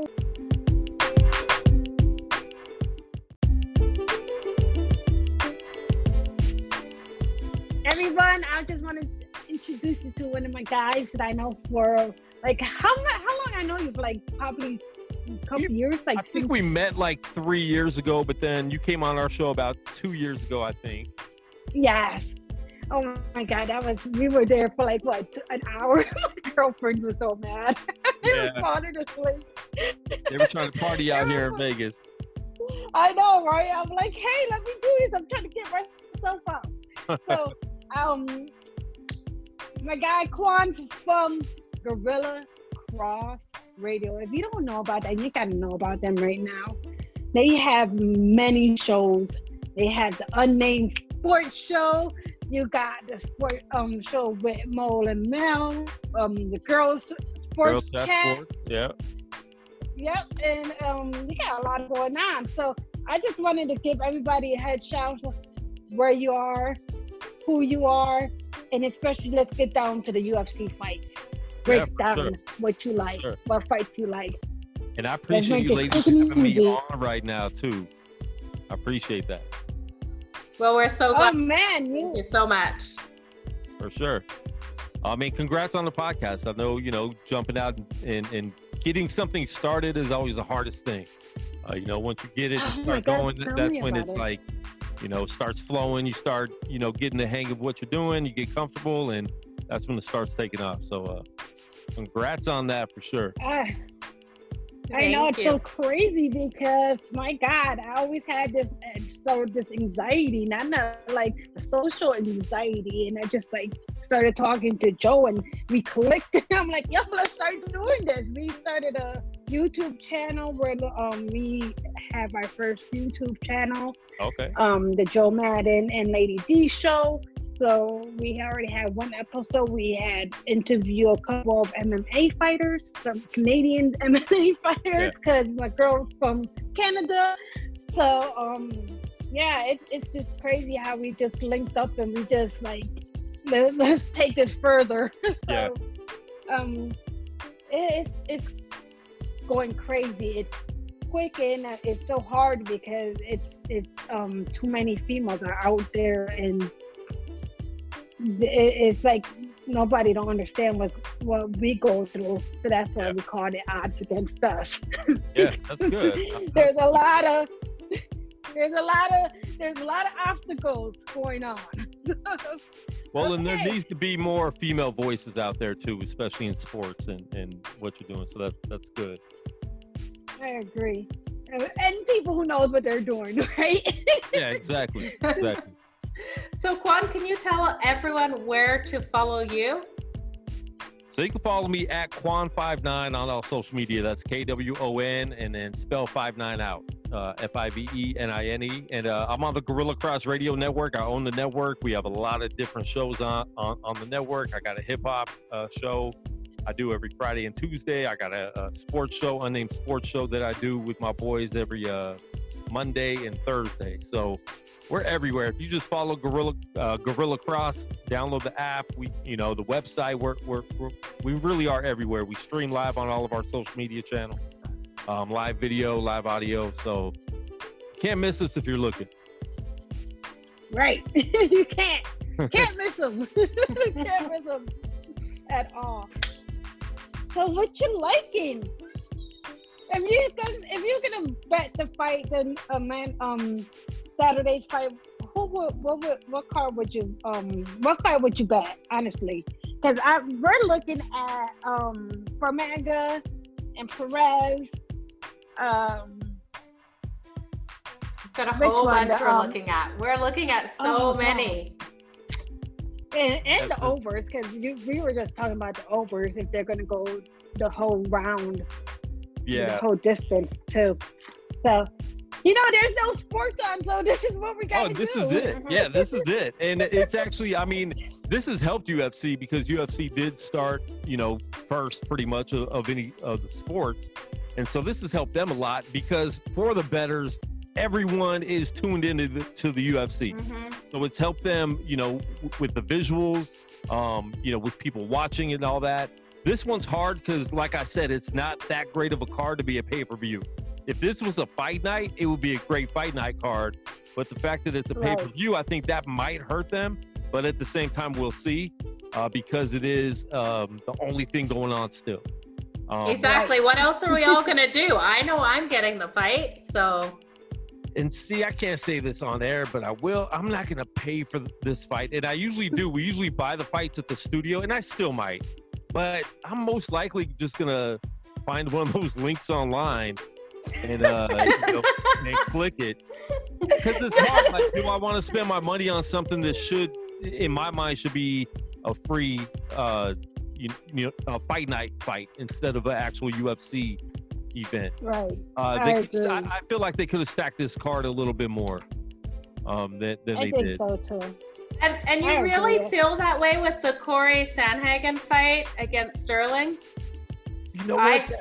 B: Everyone, I just want to introduce you to one of my guys that I know for like how mu- how long I know you for, like probably a couple
F: You-
B: years. Like
F: I think we
B: since-
F: met like three years ago, but then you came on our show about two years ago, I think.
B: Yes. Oh my God, that was we were there for like what an hour. My girlfriend was so mad. It was
F: Yeah.
B: falling asleep.
F: They were trying to party out here in Vegas.
B: I know, right? I'm like, hey, let me do this. I'm trying to get myself out. So, um, my guy Quan's from Gorilla Cross Radio. If you don't know about that, you gotta know about them right now. They have many shows. They have the Unnamed Sports Show. You got the sport um show with Mole and Mel. Um, the Girls
F: Girl
B: Sports
F: Chat
B: Chat.
F: Sports, yeah.
B: Yep, and um, we got a lot going on. So I just wanted to give everybody a head shout of where you are, who you are, and especially let's get down to the U F C fights. Break
F: Yeah, for
B: down
F: sure.
B: what you like,
F: Sure.
B: what fights you like.
F: And I appreciate
B: make
F: you
B: it
F: ladies
B: quick and
F: having me
B: easy.
F: on right now too. I appreciate that
A: Well, we're so
B: Oh
A: glad.
B: man,
A: Thank
B: you,
A: you so much.
F: for sure. I mean, congrats on the podcast. I know, you know, jumping out and, and getting something started is always the hardest thing. Uh, you know, once you get it,
B: Oh
F: you
B: my
F: start
B: God,
F: going,
B: tell
F: that's
B: me
F: when
B: about
F: it's
B: it.
F: like, you know, starts flowing. You start, you know, getting the hang of what you're doing. You get comfortable, and that's when it starts taking off. So, uh, congrats on that for sure.
B: uh, I know
A: Thank
B: it's
A: you.
B: so crazy because my God, I always had this uh, so this anxiety, not not like social anxiety, and I just like started talking to Joe, and we clicked. I'm like, yo, let's start doing this. We started a YouTube channel where um we have our first YouTube channel,
F: Okay.
B: um the Joe Madden and Lady D show. So we already had one episode. We had interview a couple of M M A fighters, some Canadian M M A fighters, because my girl's from Canada. So um, yeah, it's it's just crazy how we just linked up and we just like let, let's take this further. So,
F: Yeah.
B: Um, it, it's it's going crazy. It's quick and uh, it's so hard because it's it's um too many females are out there and. It's like nobody don't understand what what we go through, so that's why
F: Yeah.
B: we call it odds against us.
F: Yeah, that's good.
B: there's a lot of there's a lot of there's a lot of obstacles going on.
F: Well, and there
B: Okay.
F: needs to be more female voices out there too, especially in sports and, and what you're doing. So that's that's good.
B: I agree, and people who knows what they're doing, right?
F: Yeah, exactly. Exactly.
A: So, Quan, can you tell everyone where to follow you?
F: So you can follow me at Quan five nine on all social media. That's K W O N and then spell five nine out, uh, F I V E N I N E. And uh, I'm on the Gorilla Cross Radio Network. I own the network. We have a lot of different shows on, on, on the network. I got a hip hop uh, show I do every Friday and Tuesday. I got a, a sports show, unnamed sports show that I do with my boys every uh, Monday and Thursday. So we're everywhere. If you just follow Gorilla uh, Gorilla Cross, download the app. We, you know, the website. We're, we're, we're we really are everywhere. We stream live on all of our social media channels, um, live video, live audio. So can't miss us if you're looking.
B: Right, you can't can't miss them. Can't miss them at all. So what you liking? If you can, if you're gonna bet the fight, then uh, man, um, Saturday's fight, who would, what would, what card would you, um, what fight would you bet? Honestly, because I we're looking at um, Formiga and Perez. Um,
A: Got a
B: Which
A: whole
B: one?
A: bunch
B: The,
A: we're
B: um,
A: looking at. We're looking at so
B: Oh,
A: many.
B: and and the
F: That's-
B: overs, because we were just talking about the overs if they're gonna go the whole round. the
F: Yeah.
B: whole distance too. So, you know, there's no sports on, so this is what we got
F: Oh,
B: to
F: this
B: do.
F: is it. Yeah, this is it. And it's actually, I mean, this has helped U F C because U F C did start, you know, first pretty much of, of any of the sports. And so this has helped them a lot because for the bettors, everyone is tuned into the, to the U F C.
A: Mm-hmm.
F: So it's helped them, you know, w- with the visuals, um, you know, with people watching and all that. This one's hard because, like I said, it's not that great of a card to be a pay-per-view. If this was a fight night, it would be a great fight night card. But the fact that it's a
B: Right.
F: pay-per-view, I think that might hurt them. But at the same time, we'll see uh, because it is um, the only thing going on still. Um,
A: Exactly. What else are we all going to do? I know I'm getting the fight, so.
F: And see, I can't say this on air, but I will. I'm not going to pay for this fight. And I usually do. We usually buy the fights at the studio, and I still might. But I'm most likely just going to find one of those links online and, uh, you know, and click it. Because it's hard. Like, do I want to spend my money on something that should, in my mind, should be a free, uh, you, you know, a fight night fight instead of an actual U F C event?
B: Right.
F: Uh,
B: I
F: they,
B: agree.
F: I, I feel like they could have stacked this card a little bit more um, than, than
B: I
F: they
B: think
F: did.
B: so too.
A: And, and you
B: I
A: really
B: agree.
A: feel that way with the Corey Sandhagen fight against Sterling?
F: You know
A: I-
F: what?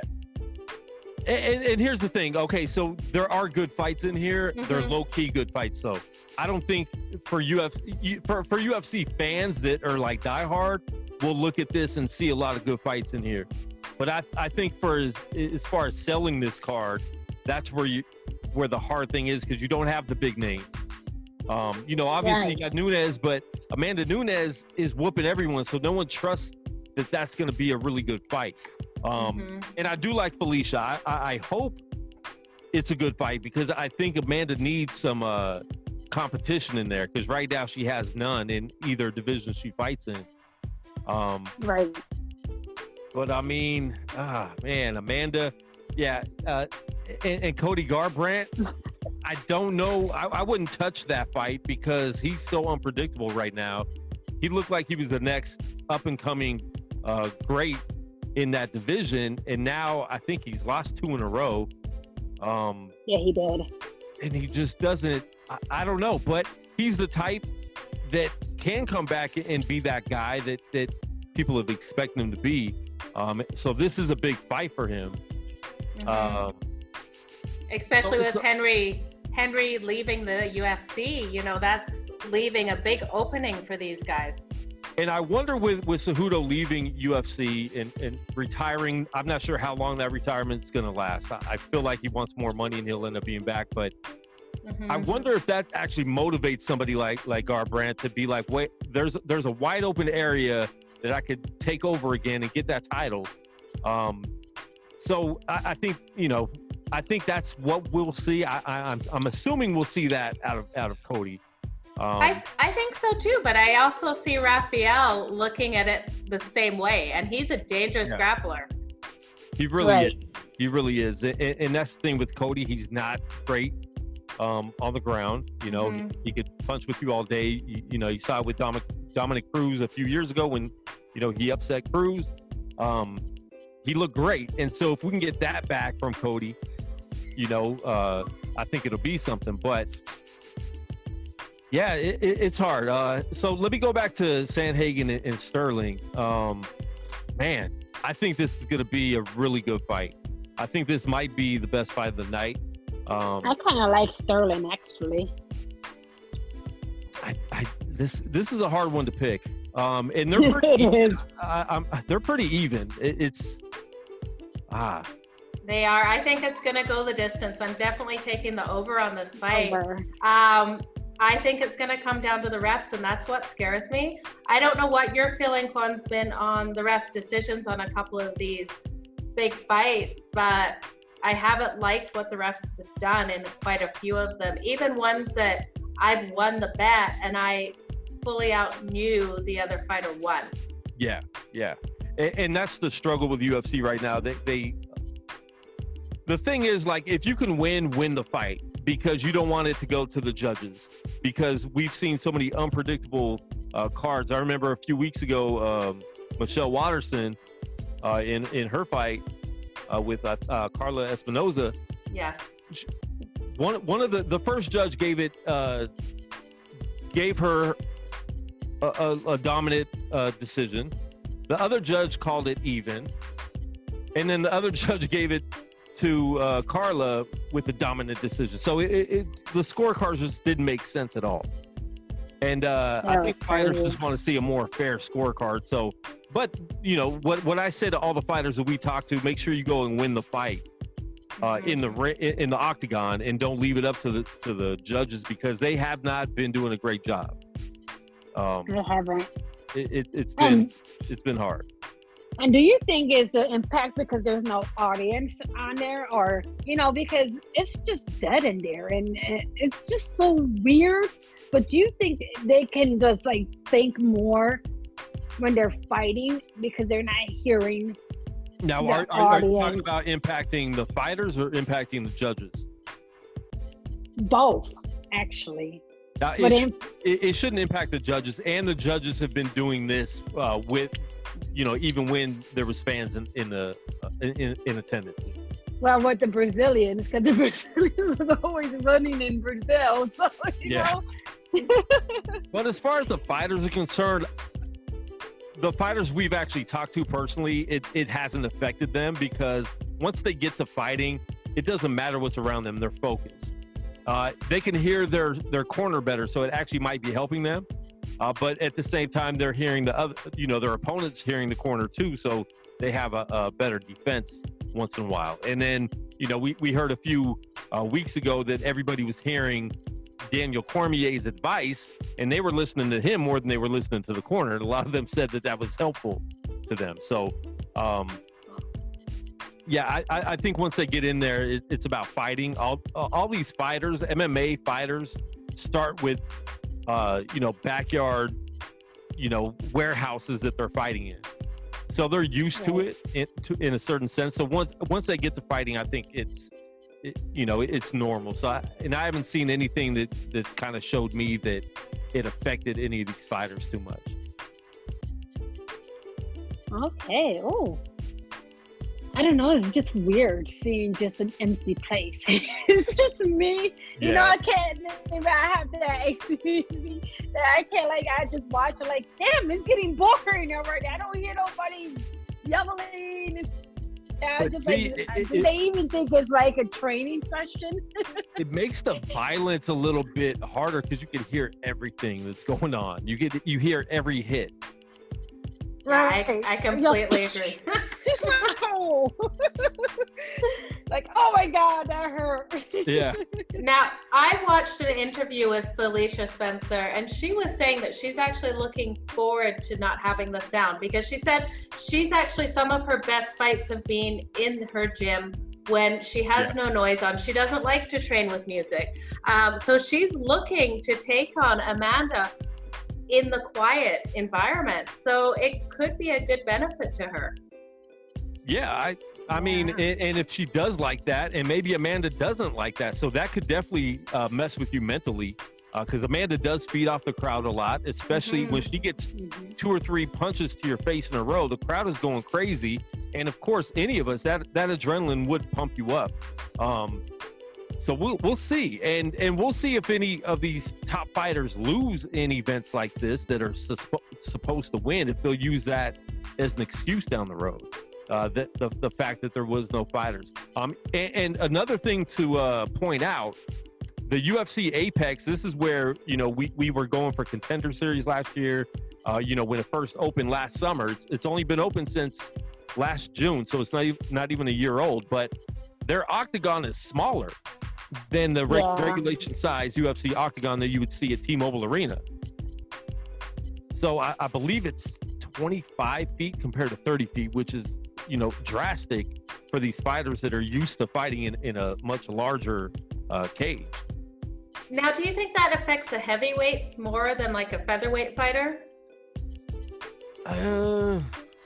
F: And, and, and here's the thing. Okay, so there are good fights in here. They're
A: Mhm.
F: low key good fights, though. I don't think for U F C for for U F C fans that are like diehard will look at this and see a lot of good fights in here. But I I think for as as far as selling this card, that's where you where the hard thing is because you don't have the big name. Um, you know, obviously you got Nunes, but Amanda Nunes is whooping everyone, so no one trusts that that's going to be a really good fight. Um,
A: Mhm.
F: And I do like Felicia. I, I, I hope it's a good fight because I think Amanda needs some uh, competition in there because right now she has none in either division she fights in. Um,
B: Right.
F: but I mean, ah, man, Amanda, Yeah, uh, and, and Cody Garbrandt, I don't know. I, I wouldn't touch that fight because he's so unpredictable right now. He looked like he was the next up-and-coming uh, great in that division, and now I think he's lost two in a row. Um,
B: yeah, he did.
F: And he just doesn't, I, I don't know, but he's the type that can come back and be that guy that, that people have expected him to be. Um, so this is a big fight for him.
A: Mm-hmm.
F: Uh,
A: Especially
F: so,
A: with
F: so,
A: Henry Henry leaving the U F C, you know, that's leaving a big opening for these guys.
F: And I wonder with, with Cejudo leaving U F C and, and retiring, I'm not sure how long that retirement's going to last. I, I feel like he wants more money and he'll end up being back. But mm-hmm. I wonder if that actually motivates somebody like like Garbrandt to be like, wait, there's there's a wide open area that I could take over again and get that title. Um, so I, I think, you know, I think that's what we'll see. I, I, I'm I'm assuming we'll see that out of out of Cody. Um,
A: I, I think so too, but I also see Rafael looking at it the same way, and he's a dangerous
F: yeah.
A: grappler.
F: He really
B: right.
F: is. He really is. And, and that's the thing with Cody. He's not great um, on the ground. You know, mm-hmm. he, he could punch with you all day. You, you know, you saw it with Dominic, Dominic Cruz a few years ago when, you know, he upset Cruz. Um, he looked great. And so if we can get that back from Cody, you know, uh, I think it'll be something. But yeah, it, it, it's hard. Uh, so let me go back to Sandhagen and, and Sterling. Um, man, I think this is going to be a really good fight. I think this might be the best fight of the night. Um,
B: I kind of like Sterling, actually.
F: I, I, this this is a hard one to pick. Um, and they're pretty,
B: it is.
F: I, I'm, they're pretty even. It, it's ah.
A: They are. I think it's going to go the distance. I'm definitely taking the over on this fight.
B: Over.
A: Um, I think it's going to come down to the refs, and that's what scares me. I don't know what your feeling, Juan's been on the refs' decisions on a couple of these big fights, but I haven't liked what the refs have done in quite a few of them, even ones that I've won the bet and I fully outknew the other fighter won.
F: Yeah, yeah. And, and that's the struggle with U F C right now. They, they, the thing is, like, if you can win, win the fight, because you don't want it to go to the judges, because we've seen so many unpredictable uh, cards. I remember a few weeks ago, um, Michelle Watterson uh, in, in her fight uh, with uh, uh, Carla Espinoza.
A: Yes.
F: One, one of the, the first judge gave it, uh, gave her a, a, a dominant uh, decision. The other judge called it even. And then the other judge gave it to uh, Carla with the dominant decision. So it, it, the scorecards just didn't make sense at all. And uh, I think fighters just want to see a more fair scorecard. So, but you know what? What I say to all the fighters that we talk to: make sure you go and win the fight uh, in the in the octagon, and don't leave it up to the to the judges, because they have not been doing a great job. Um,
B: they haven't.
F: It, it, it's been um, it's been hard.
B: And do you think it's the impact because there's no audience on there, or, you know, because it's just dead in there and it's just so weird? But do you think they can just like think more when they're fighting because they're not hearing?
F: Now, are, are, are you talking about impacting the fighters or impacting the judges?
B: Both, actually.
F: Now, it, sh- it, it shouldn't impact the judges, and the judges have been doing this uh, with. You know, even when there was fans in in the uh, in, in attendance.
B: Well, with the Brazilians, because the Brazilians are always running in Brazil, so you
F: yeah.
B: know.
F: But as far as the fighters are concerned, the fighters we've actually talked to personally, it it hasn't affected them, because once they get to fighting, it doesn't matter what's around them; they're focused. Uh, they can hear their their corner better, so it actually might be helping them. Uh, but at the same time, they're hearing the other, you know, their opponents hearing the corner too, so they have a, a better defense once in a while. And then, you know, we, we heard a few uh, weeks ago that everybody was hearing Daniel Cormier's advice, and they were listening to him more than they were listening to the corner. And a lot of them said that that was helpful to them. So, um, yeah, I, I think once they get in there, it, it's about fighting. All all these fighters, M M A fighters, start with. Uh, you know, backyard, you know, warehouses that they're fighting in. so they're used
B: Right.
F: to it in, to, in a certain sense. So once once they get to fighting, I think it's it, you know it's normal. So I, and I haven't seen anything that that kind of showed me that it affected any of these fighters too much.
B: Okay. Oh, I don't know. It's just weird seeing just an empty place. It's just me. You know,
F: Yeah.
B: I can't. Maybe I have that X T V that I can't. Like, I just watch it. Like, damn, it's getting boring already. I don't hear nobody yelling. Yeah,
F: But
B: it's just
F: see,
B: like,
F: it-
B: I-
F: it-
B: do they even think it's like a training session?
F: It makes the violence a little bit harder because you can hear everything that's going on. You get you hear every hit.
A: Yeah, I, I completely agree.
B: No. Like, oh my God, that hurt.
F: Yeah.
A: Now, I watched an interview with Felicia Spencer, and she was saying that she's actually looking forward to not having the sound, because she said she's actually, some of her best fights have been in her gym when she has
F: Yeah.
A: no noise on. She doesn't like to train with music. Um, so she's looking to take on Amanda in the quiet environment. So it could be a good benefit to her.
F: Yeah, I I mean,
A: Yeah.
F: and, and if she does like that, and maybe Amanda doesn't like that, so that could definitely uh, mess with you mentally, because Amanda does feed off the crowd a lot, especially
A: Mhm.
F: when she gets
B: Mhm.
F: two or three punches to your face in a row. The crowd is going crazy, and of course, any of us, that that adrenaline would pump you up. Um, so we'll we'll see, and and we'll see if any of these top fighters lose in events like this that are suspo- supposed to win, if they'll use that as an excuse down the road. Uh, the, the the fact that there was no fighters. Um, and, and another thing to uh, point out, the U F C Apex. This is where you know we we were going for Contender Series last year. Uh, you know when it first opened last summer. It's, it's only been open since last June, so it's not even, not even a year old. But their octagon is smaller than the reg-
B: Yeah.
F: regulation size U F C octagon that you would see at T-Mobile Arena. So I, I believe it's twenty-five feet compared to thirty feet, which is you know drastic for these fighters that are used to fighting in, in a much larger uh, cage.
A: Now, do you think that affects the heavyweights more than like a featherweight fighter?
F: Uh,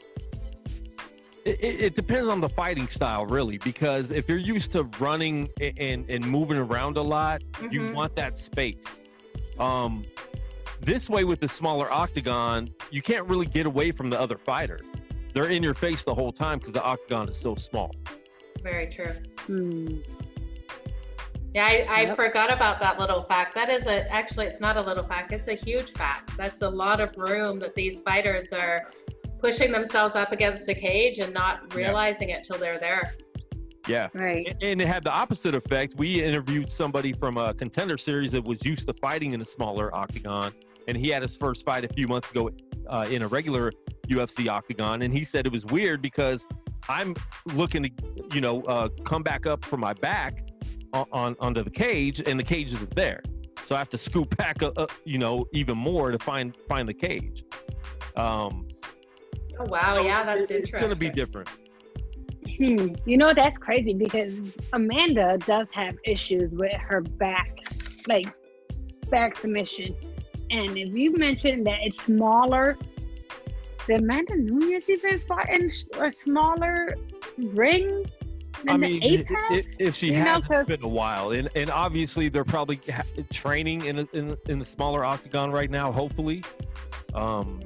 F: it, it it depends on the fighting style, really, because if you're used to running a- and, and moving around a lot, you
A: Mhm.
F: want that space. Um, this way, with the smaller octagon, you can't really get away from the other fighter. They're in your face the whole time because the octagon is so small.
A: Very true.
B: Hmm.
A: Yeah, I, I
B: Yep.
A: forgot about that little fact. That is a, actually, it's not a little fact, it's a huge fact. That's a lot of room that these fighters are pushing themselves up against the cage and not realizing it till they're there.
F: Yeah.
B: Right.
F: And- And it had the opposite effect. We interviewed somebody from a Contender Series that was used to fighting in a smaller octagon, and he had his first fight a few months ago uh, in a regular U F C octagon, and he said it was weird because I'm looking to, you know, uh, come back up from my back on, on onto the cage, and the cage isn't there, so I have to scoop back, uh, uh, you know, even more to find find the cage. Um,
A: Oh, wow. Yeah, that's
F: it-
A: interesting.
F: It's going to be different.
B: Hmm. You know, that's crazy because Amanda does have issues with her back, like back submission. And if you mentioned that it's smaller, did Amanda Nunes even fight in a smaller ring than
F: I mean,
B: the
F: i-
B: Apex?
F: i- if she
B: You know,
F: has, it's
B: 'cause-
F: been a while, and and obviously they're probably ha- training in a, in in the smaller octagon right now. Hopefully, um,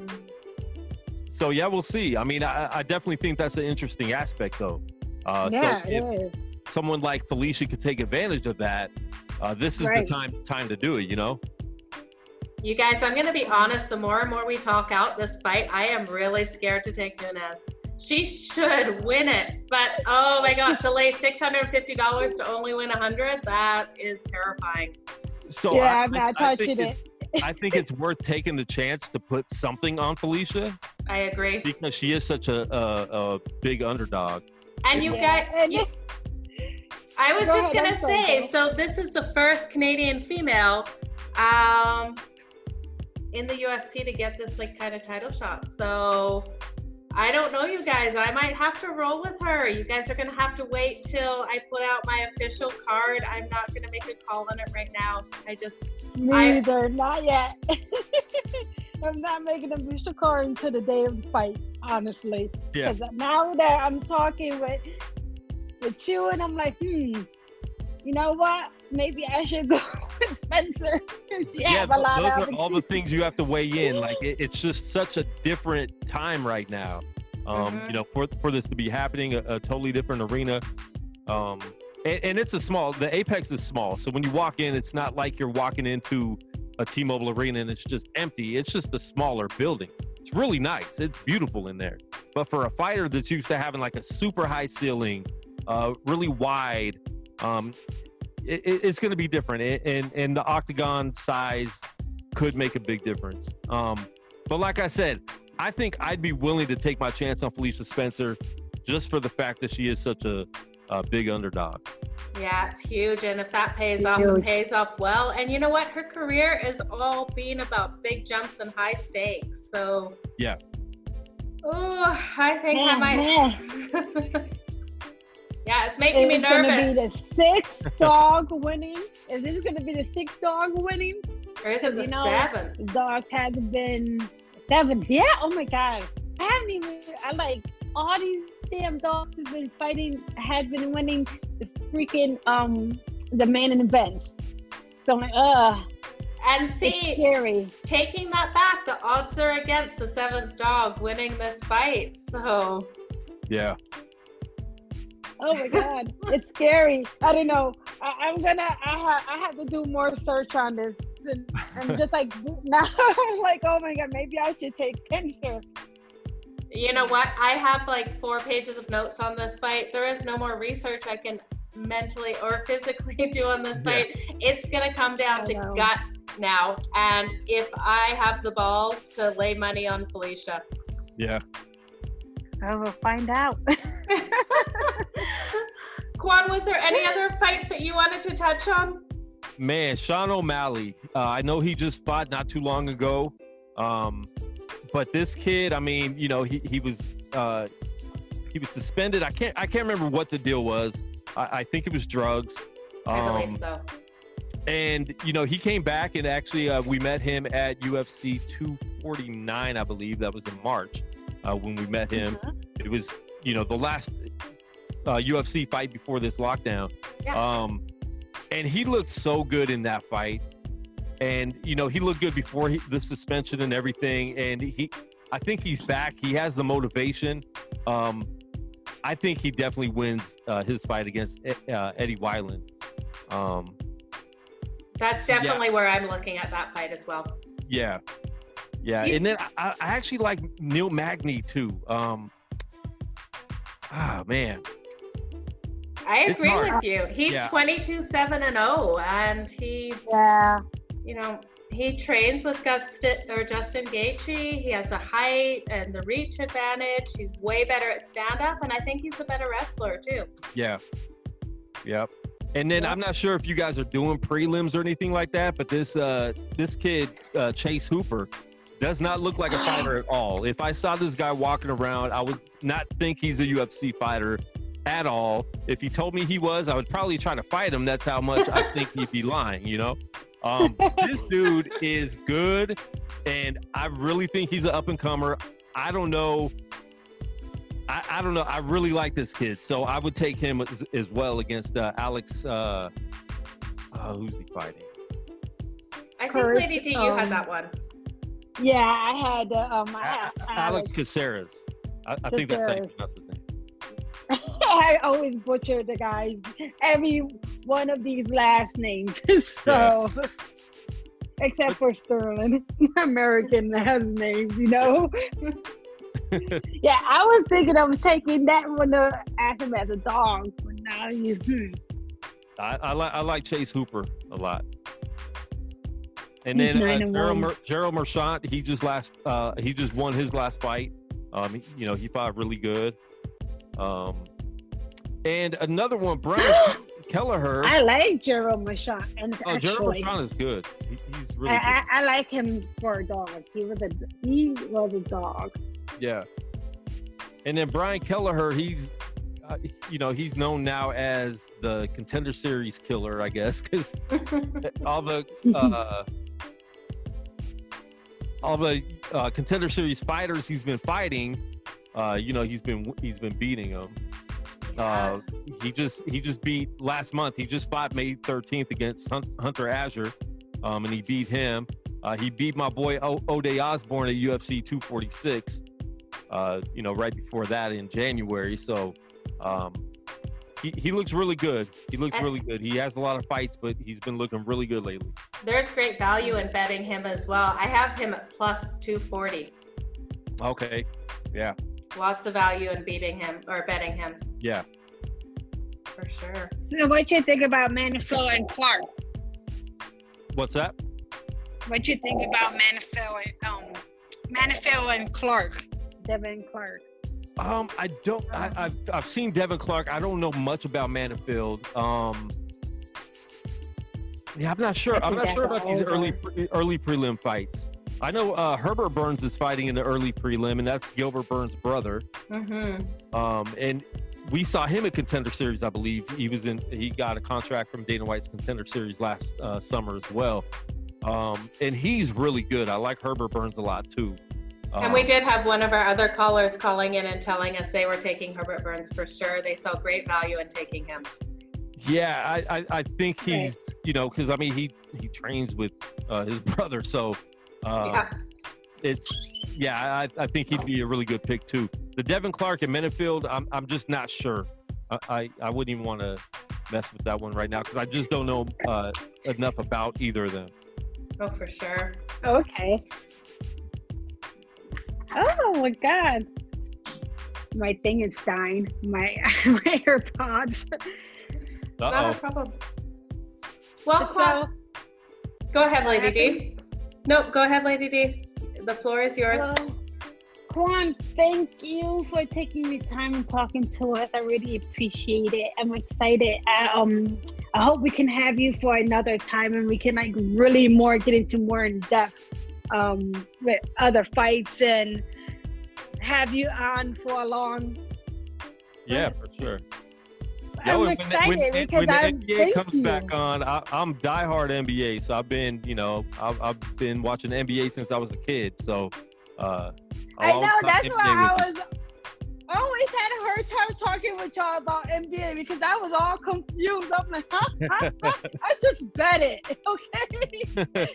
F: so yeah, we'll see. I mean, I, I definitely think that's an interesting aspect, though. Uh,
B: yeah,
F: so if
B: it is.
F: someone like Felicia could take advantage of that, uh, this is
B: Right.
F: the time time to do it. You know?
A: You guys, I'm going to be honest, the more and more we talk out this fight, I am really scared to take Nunes. She should win it, but oh my God, to lay six hundred fifty dollars to only win one hundred, that is terrifying.
F: So
B: Yeah,
F: I,
B: I'm not
F: I, I
B: touching
F: think
B: it.
F: it's, I think it's worth taking the chance to put something on Felicia
A: I agree.
F: because she is such a a, a big underdog.
A: And you
B: Yeah,
A: guys,
B: and-
A: you, I was
B: Go
A: just
B: ahead,
A: gonna
B: I'm sorry,
A: say,
B: go.
A: so this is the first Canadian female um, in the U F C to get this like kind of title shot. So I don't know, you guys. I might have to roll with her. You guys are gonna have to wait till I put out my official card. I'm not gonna make a call on it right now. I just I-
B: Neither, not yet. I'm not making a official card until the day of the fight. honestly.
F: Yeah.
B: Because now that I'm talking with with you, and I'm like, hmm, you know what? Maybe I should go with Spencer.
F: Yeah,
B: a lot
F: those
B: of
F: are all the things you have to weigh in. Like it, it's just such a different time right now. Um,
A: Mhm.
F: You know, for for this to be happening, a, a totally different arena. Um, and, and it's a small. The Apex is small, so when you walk in, it's not like you're walking into a T-Mobile arena and it's just empty. It's just a smaller building. It's really nice. It's beautiful in there. But for a fighter that's used to having like a super high ceiling, uh, really wide, um, it, it's going to be different. And and the octagon size could make a big difference. Um, but like I said, I think I'd be willing to take my chance on Felicia Spencer just for the fact that she is such a, a big underdog.
A: Yeah, it's huge. And if that pays off, it
B: Huge.
A: pays off well. And you know what? Her career is all being about big jumps and high stakes. So,
F: Yeah.
A: oh, I think I
B: Yeah,
A: might. Yeah, it's making me
B: It's going to be
A: nervous.
B: the sixth dog winning. Is this going to be the sixth dog winning?
A: Or is it the
B: You know,
A: seventh?
B: The dog has been seventh. Yeah. Oh my God. I haven't even. I like all these damn dogs have been fighting. Have been winning the freaking um the man in events. So I'm like, uh,
A: And
B: it's
A: see,
B: scary.
A: taking that back, the odds are against the seventh dog winning this fight. So,
F: Yeah.
B: Oh my God, it's scary. I don't know. I, I'm gonna. I have. I have to do more research on this. And I'm just like now. I'm like, oh my God, maybe I should take Spencer.
A: you know what? I have like four pages of notes on this fight. There is no more research I can mentally or physically do on this
F: Yeah.
A: fight. It's going to come down
B: I
A: to
B: know.
A: gut now. And if I have the balls to lay money on Felicia.
F: Yeah.
B: I will find out.
A: Quan, was there any other fights that you wanted to touch on?
F: Man, Sean O'Malley. Uh, I know he just fought not too long ago. Um, but this kid, I mean, you know, he, he was uh, he was suspended. I can't I can't remember what the deal was. I, I think it was drugs.
A: I
F: Um,
A: believe so.
F: And, you know, he came back and actually uh, we met him at U F C two forty-nine, I believe. That was in March uh, when we met him. It was, you know, the last uh, U F C fight before this lockdown.
A: Yeah.
F: Um, and he looked so good in that fight. And, you know, he looked good before he, the suspension and everything. And he, I think he's back. He has the motivation. Um, I think he definitely wins uh, his fight against uh, Eddie Weiland. Um,
A: That's definitely where I'm looking at that fight as well.
F: yeah. Yeah.
A: He's-
F: And then I, I actually like Neil Magny too. Um, ah, man.
A: I
F: It's
A: agree
F: hard.
A: with you. He's
F: Yeah.
A: twenty-two seven and oh, and he,
B: Yeah.
A: you know, he trains with Justin or Justin Gaethje. He has the height and the reach advantage. He's way better at stand up, and I think he's a better wrestler too.
F: Yeah. Yep. And then I'm not sure if you guys are doing prelims or anything like that, but this uh this kid uh, Chase Hooper does not look like a fighter at all. If I saw this guy walking around, I would not think he's a U F C fighter at all. If he told me he was, I would probably try to fight him. That's how much I think he'd be lying, you know? Um, this dude is good, and I really think he's an up-and-comer. I don't know. I, I don't know. I really like this kid, so I would take him as, as well against uh, Alex. Uh, uh, who's he fighting?
A: I think
B: Curse,
A: Lady D, you
B: um,
A: had that one.
B: Yeah, I had uh, um, I
F: A-
B: had
F: Alex Caceres. I, I think that's how you
B: Caceres.
F: pronounce his name.
B: I always butcher the guys, every one of these last names. So, except for Sterling, American has names, you know. Yeah, I was thinking of taking that one to ask him as a dog, but now you. Hmm.
F: I, I like I like Chase Hooper a lot. And
B: He's
F: then uh,
B: nine and
F: Gerald,
B: one.
F: Mer- Gerald Marchant, he just last uh, he just won his last fight. Um, he- you know, he fought really good. Um, and another one, Brian Kelleher.
B: I like Gerald Marchant, and
F: Oh, Gerald
B: actually,
F: Marchant is good. He, he's really
B: I,
F: good.
B: I, I like him for a dog. He was a he was a dog.
F: Yeah. And then Brian Kelleher, he's, uh, you know, he's known now as the Contender Series killer, I guess, because all the uh, all the uh, Contender Series fighters he's been fighting, Uh, you know, he's been he's been beating him. Uh, he just he just beat last month. He just fought May thirteenth against Hunter Azure, um, and he beat him. Uh, he beat my boy o- Ode Osborne at U F C two forty-six. Uh, you know, right before that in January. So um, he he looks really good. He looks
A: And-
F: really good. He has a lot of fights, but he's been looking really good lately.
A: There's great value in betting him as well. I have him at plus two forty.
F: Okay. Yeah.
A: Lots of value in beating him or betting him
F: Yeah.
A: for sure.
B: So what you think about Manafil and Clark?
F: What's that?
B: What you think about Manafil and um Manafil and Clark? Devin Clark.
F: Um, I don't. I, I've I've seen Devin Clark. I don't know much about Manifield. Um, yeah, I'm not sure.
B: I
F: I'm
B: think
F: not sure
B: that's
F: about these
B: over.
F: early pre- early prelim fights. I know uh, Herbert Burns is fighting in the early prelim, and that's Gilbert Burns' brother.
A: Mm-hmm.
F: Um, and we saw him at Contender Series, I believe. He was in. He got a contract from Dana White's Contender Series last uh, summer as well. Um, and he's really good. I like Herbert Burns a lot too.
A: And we
F: Um,
A: did have one of our other callers calling in and telling us they were taking Herbert Burns for sure. They saw great value in taking him.
F: Yeah, I, I, I think he's, you know, because I mean he he trains with uh, his brother, so uh,
A: yeah.
F: it's yeah, I, I think he'd be a really good pick too. The Devin Clark and Menifield, I'm I'm just not sure. I I, I wouldn't even want to mess with that one right now because I just don't know uh, enough about either of them.
A: Oh, for sure.
B: Okay. Oh my God. My thing is dying. My my AirPods.
F: Uh
A: Not a
F: oh.
A: problem. Well,
B: So-
A: Quan- go ahead, Lady D. Nope, go ahead, Lady D. The floor is yours.
B: Well, Quan, thank you for taking the time and talking to us. I really appreciate it. I'm excited. I, um, I hope we can have you for another time and we can like really more get into more in depth um, with other fights and have you on for a long.
F: Yeah, for sure.
B: I'm
F: Yo, and
B: excited
F: when, when,
B: because
F: when the
B: I'm.
F: N B A
B: Thank
F: comes
B: you.
F: back on, I, I'm diehard N B A, so I've been, you know, I've, I've been watching the N B A since I was a kid. So, uh,
B: I
F: I'll
B: know
F: talk
B: that's
F: N B A
B: why I
F: with you.
B: was. I always had a hard time talking with y'all about N B A because I was all confused. I'm like, huh, huh, huh? I just bet it, okay?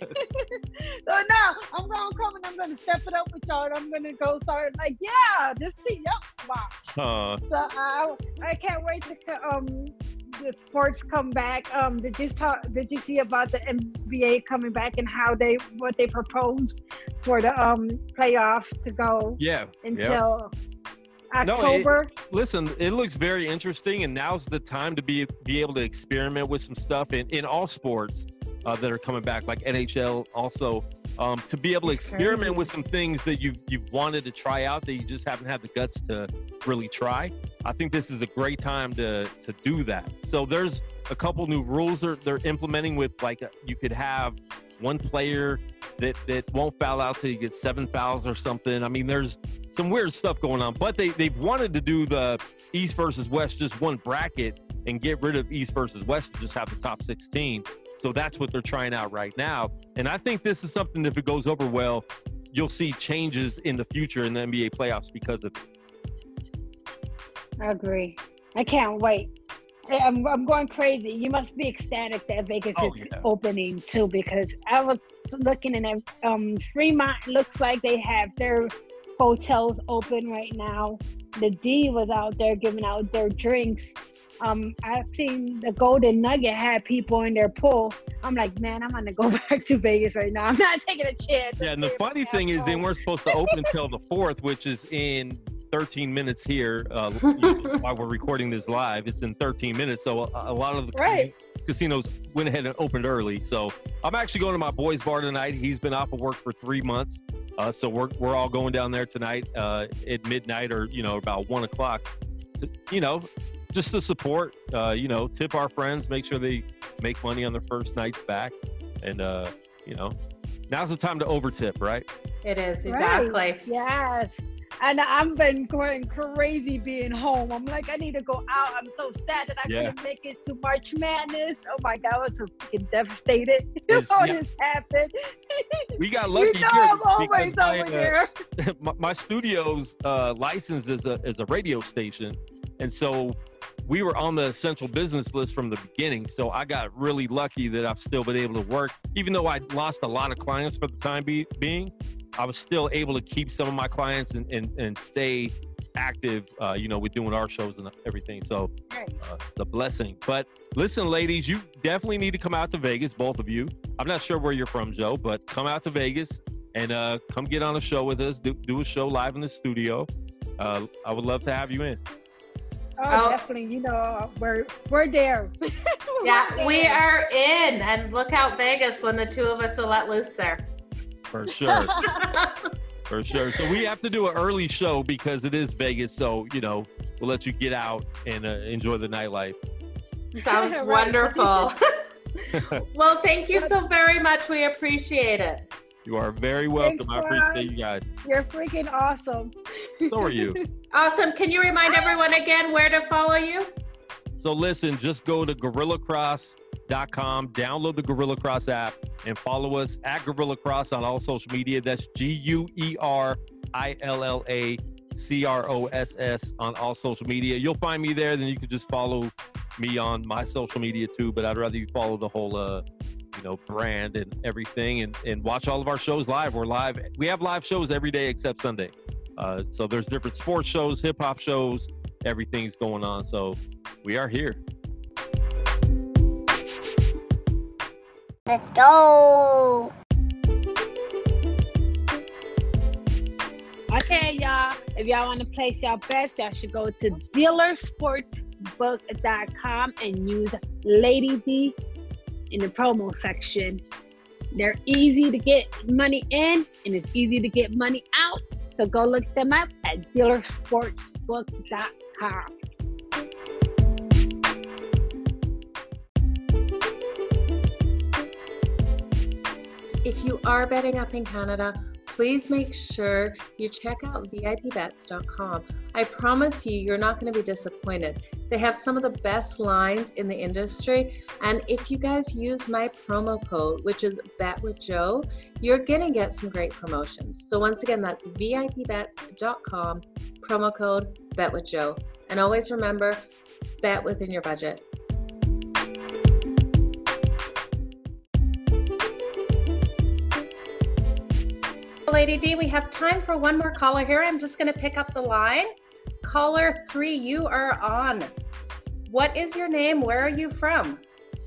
B: So now I'm gonna come and I'm gonna step it up with y'all, and I'm gonna go start like, yeah, this team, yep, watch.
F: Uh,
B: So I I can't wait to co- um the sports come back. Um, did you talk? Did you see about the N B A coming back and how they what they proposed for the um playoffs to go
F: yeah. yeah.
B: until
F: No, it-
B: October?
F: Listen, it looks very interesting, and now's the time to be be able to experiment with some stuff in, in all sports uh, that are coming back, like N H L also, um, to be able to
B: It's
F: experiment
B: crazy.
F: with some things that you've, you've wanted to try out that you just haven't had the guts to really try. I think this is a great time to, to do that. So there's a couple new rules they're, they're implementing with, like, uh, you could have one player that, that won't foul out till you get seven fouls or something. I mean, there's some weird stuff going on, but they, they've wanted to do the East versus West, just one bracket, and get rid of East versus West and just have the top sixteen. So that's what they're trying out right now. And I think this is something, if it goes over well, you'll see changes in the future in the N B A playoffs because of this.
B: I agree. I can't wait. I- I'm, I'm going crazy. You must be ecstatic that Vegas
F: Oh,
B: is
F: yeah.
B: opening too, because I was looking and um, Fremont looks like they have their hotels open right now. The D was out there giving out their drinks. Um, I've seen the Golden Nugget had people in their pool. I'm like, man, I'm gonna go back to Vegas right now. I'm not taking a chance.
F: Yeah, and the funny thing is they weren't supposed to open until the fourth, which is in thirteen minutes here uh, while we're recording this live. It's in thirteen minutes, so a, a lot of the
B: Right.
F: casinos went ahead and opened early. So I'm actually going to my boy's bar tonight. He's been off of work for three months, uh, so we're we're all going down there tonight uh, at midnight or you know about one o'clock. To, you know, just to support. Uh, you know, tip our friends, make sure they make money on their first nights back, and uh, you know, now's the time to over tip, right?
A: It is, exactly.
B: Right. Yes. And I've been going crazy being home. I'm like, I need to go out. I'm so sad that I
F: Yeah.
B: couldn't make it to March Madness. Oh my God, I was so freaking devastated.
F: It's-
B: All
F: yeah.
B: this happened.
F: We got
B: You
F: lucky
B: know
F: here
B: I'm always
F: because my,
B: over
F: uh,
B: there.
F: my, my studio's uh, licensed as a as a radio station, and so we were on the central business list from the beginning. So I got really lucky that I've still been able to work, even though I lost a lot of clients for the time be, being. I was still able to keep some of my clients and and, and stay active. Uh, you know, with doing our shows and everything. So uh, the blessing. But listen, ladies, you definitely need to come out to Vegas, both of you. I'm not sure where you're from, Joe, but come out to Vegas and uh, come get on a show with us. Do, do a show live in the studio. Uh, I would love to have you in.
B: Oh,
A: Oh.
B: definitely. You know, we're we're there. We're
A: Yeah, we
B: there.
A: are in, and look out Vegas when the two of us are let loose there.
F: For sure. For sure. So we have to do an early show because it is Vegas. So, you know, we'll let you get out and uh, enjoy the nightlife.
A: Sounds
B: Right.
A: wonderful. Well, thank you so very much. We appreciate it.
F: You are very welcome.
B: Thanks,
F: I appreciate you guys.
B: You're freaking awesome.
F: So are you.
A: Awesome. Can you remind everyone again where to follow you?
F: So listen, just go to gorilla cross dot com, download the Gorilla Cross app, and follow us at Gorilla Cross on all social media. That's G U E R I L L A C R O S S on all social media. You'll find me there. Then you can just follow me on my social media too. But I'd rather you follow the whole, uh, you know, brand and everything, and and watch all of our shows live. We're live. We have live shows every day except Sunday. Uh, so there's different sports shows, hip hop shows, everything's going on. So we are here.
C: Let's go.
B: Okay, y'all. If y'all want to place y'all bets, y'all should go to dealer sportsbook dot com and use Lady D in the promo section. They're easy to get money in and it's easy to get money out. So go look them up at dealer sportsbook dot com.
A: If you are betting up in Canada, please make sure you check out V I P bets dot com. I promise you, you're not going to be disappointed. They have some of the best lines in the industry. And if you guys use my promo code, which is BetWithJoe, you're going to get some great promotions. So once again, that's V I P bets dot com, promo code BetWithJoe. And always remember, bet within your budget. Lady D, we have time for one more caller here. I'm just going to pick up the line. Caller three, you are on. What is your name? Where are you from?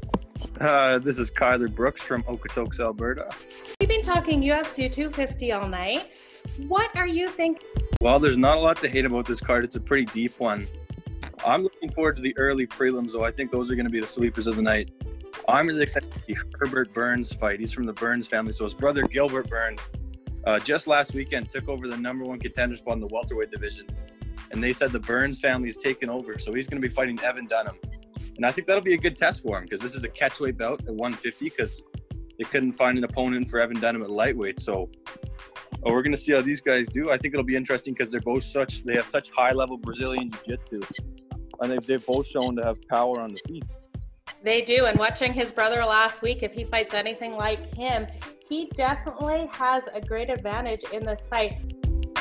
G: Uh, this is Kyler Brooks from Okotoks, Alberta.
A: We've been talking U F C two fifty all night. What are you thinking?
G: Well, there's not a lot to hate about this card. It's a pretty deep one. I'm looking forward to the early prelims, though. I think those are going to be the sleepers of the night. I'm really excited to see Herbert Burns fight. He's from the Burns family, so his brother Gilbert Burns uh, just last weekend took over the number one contender spot in the welterweight division. And they said the Burns family is taking over, so he's going to be fighting Evan Dunham. And I think that'll be a good test for him because this is a catchweight bout at one fifty because they couldn't find an opponent for Evan Dunham at lightweight. So oh, we're going to see how these guys do. I think it'll be interesting because they're both such, they have such high-level Brazilian jiu-jitsu. And they've, they've both shown to have power on the feet.
A: They do. And watching his brother last week, if he fights anything like him, he definitely has a great advantage in this fight.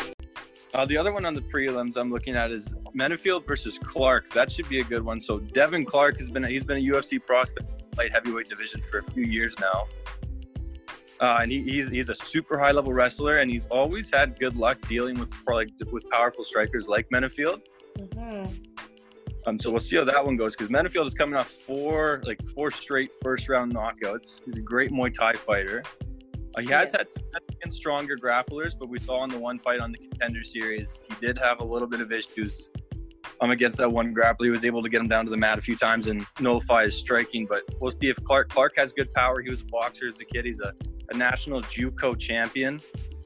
G: Uh, the other one on the prelims I'm looking at is Menefield versus Clark. That should be a good one. So Devin Clark has been, he's been a U F C prospect in the light heavyweight division for a few years now. Uh, and he, he's he's a super high level wrestler, and he's always had good luck dealing with like with powerful strikers like Menefield.
A: Mm-hmm.
G: Um, so we'll see how that one goes because Menefield is coming off four like four straight first round knockouts. He's a great Muay Thai fighter. Uh, he has had some against stronger grapplers, but we saw in the one fight on the Contender Series, he did have a little bit of issues um, against that one grappler. He was able to get him down to the mat a few times and nullify his striking, but we'll see if Clark Clark has good power. He was a boxer as a kid. He's a, a national JUCO champion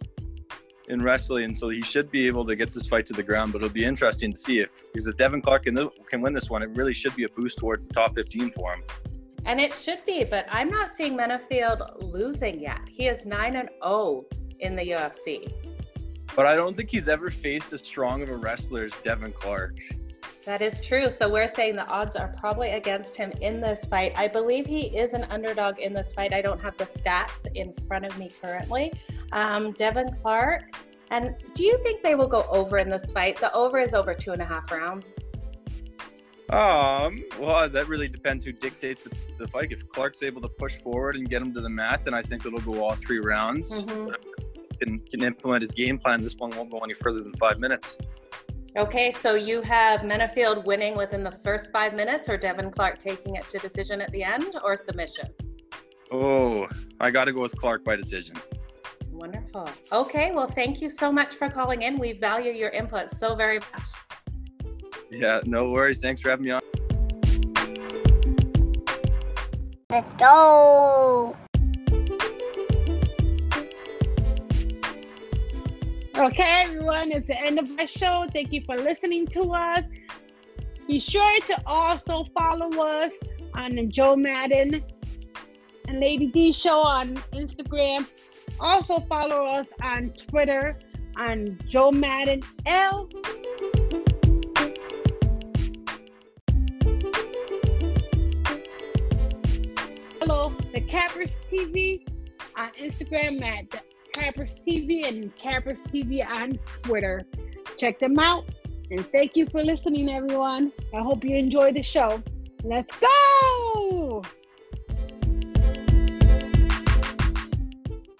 G: in wrestling, so he should be able to get this fight to the ground, but it'll be interesting to see if, because if Devin Clark can, can win this one, it really should be a boost towards the top fifteen for him.
A: And it should be, but I'm not seeing Menefield losing yet. He is nine and oh in the U F C.
G: but I don't think he's ever faced as strong of a wrestler as Devin Clark.
A: That is true. So we're saying the odds are probably against him in this fight. I believe he is an underdog in this fight. I don't have the stats in front of me currently. Um, Devin Clark. And do you think they will go over in this fight? The over is over two and a half rounds.
G: Um, well, that really depends who dictates the, the fight. If Clark's able to push forward and get him to the mat, then I think it'll go all three rounds.
A: Mm-hmm.
G: Can, can implement his game plan. This one won't go any further than five minutes.
A: Okay, so you have Menafield winning within the first five minutes, or Devin Clark taking it to decision at the end, or submission?
G: Oh, I got to go with Clark by decision.
A: Wonderful. Okay, well, thank you so much for calling in. We value your input so very much.
G: Yeah, no worries. Thanks for having me on.
C: Let's go.
B: Okay, everyone, it's the end of my show. Thank you for listening to us. Be sure to also follow us on the Joe Madden and Lady D show on Instagram. Also follow us on Twitter on Joe Madden L. Follow the Cappers T V on Instagram at the Cappers T V and Cappers T V on Twitter. Check them out. And thank you for listening, everyone. I hope you enjoyed the show. Let's go!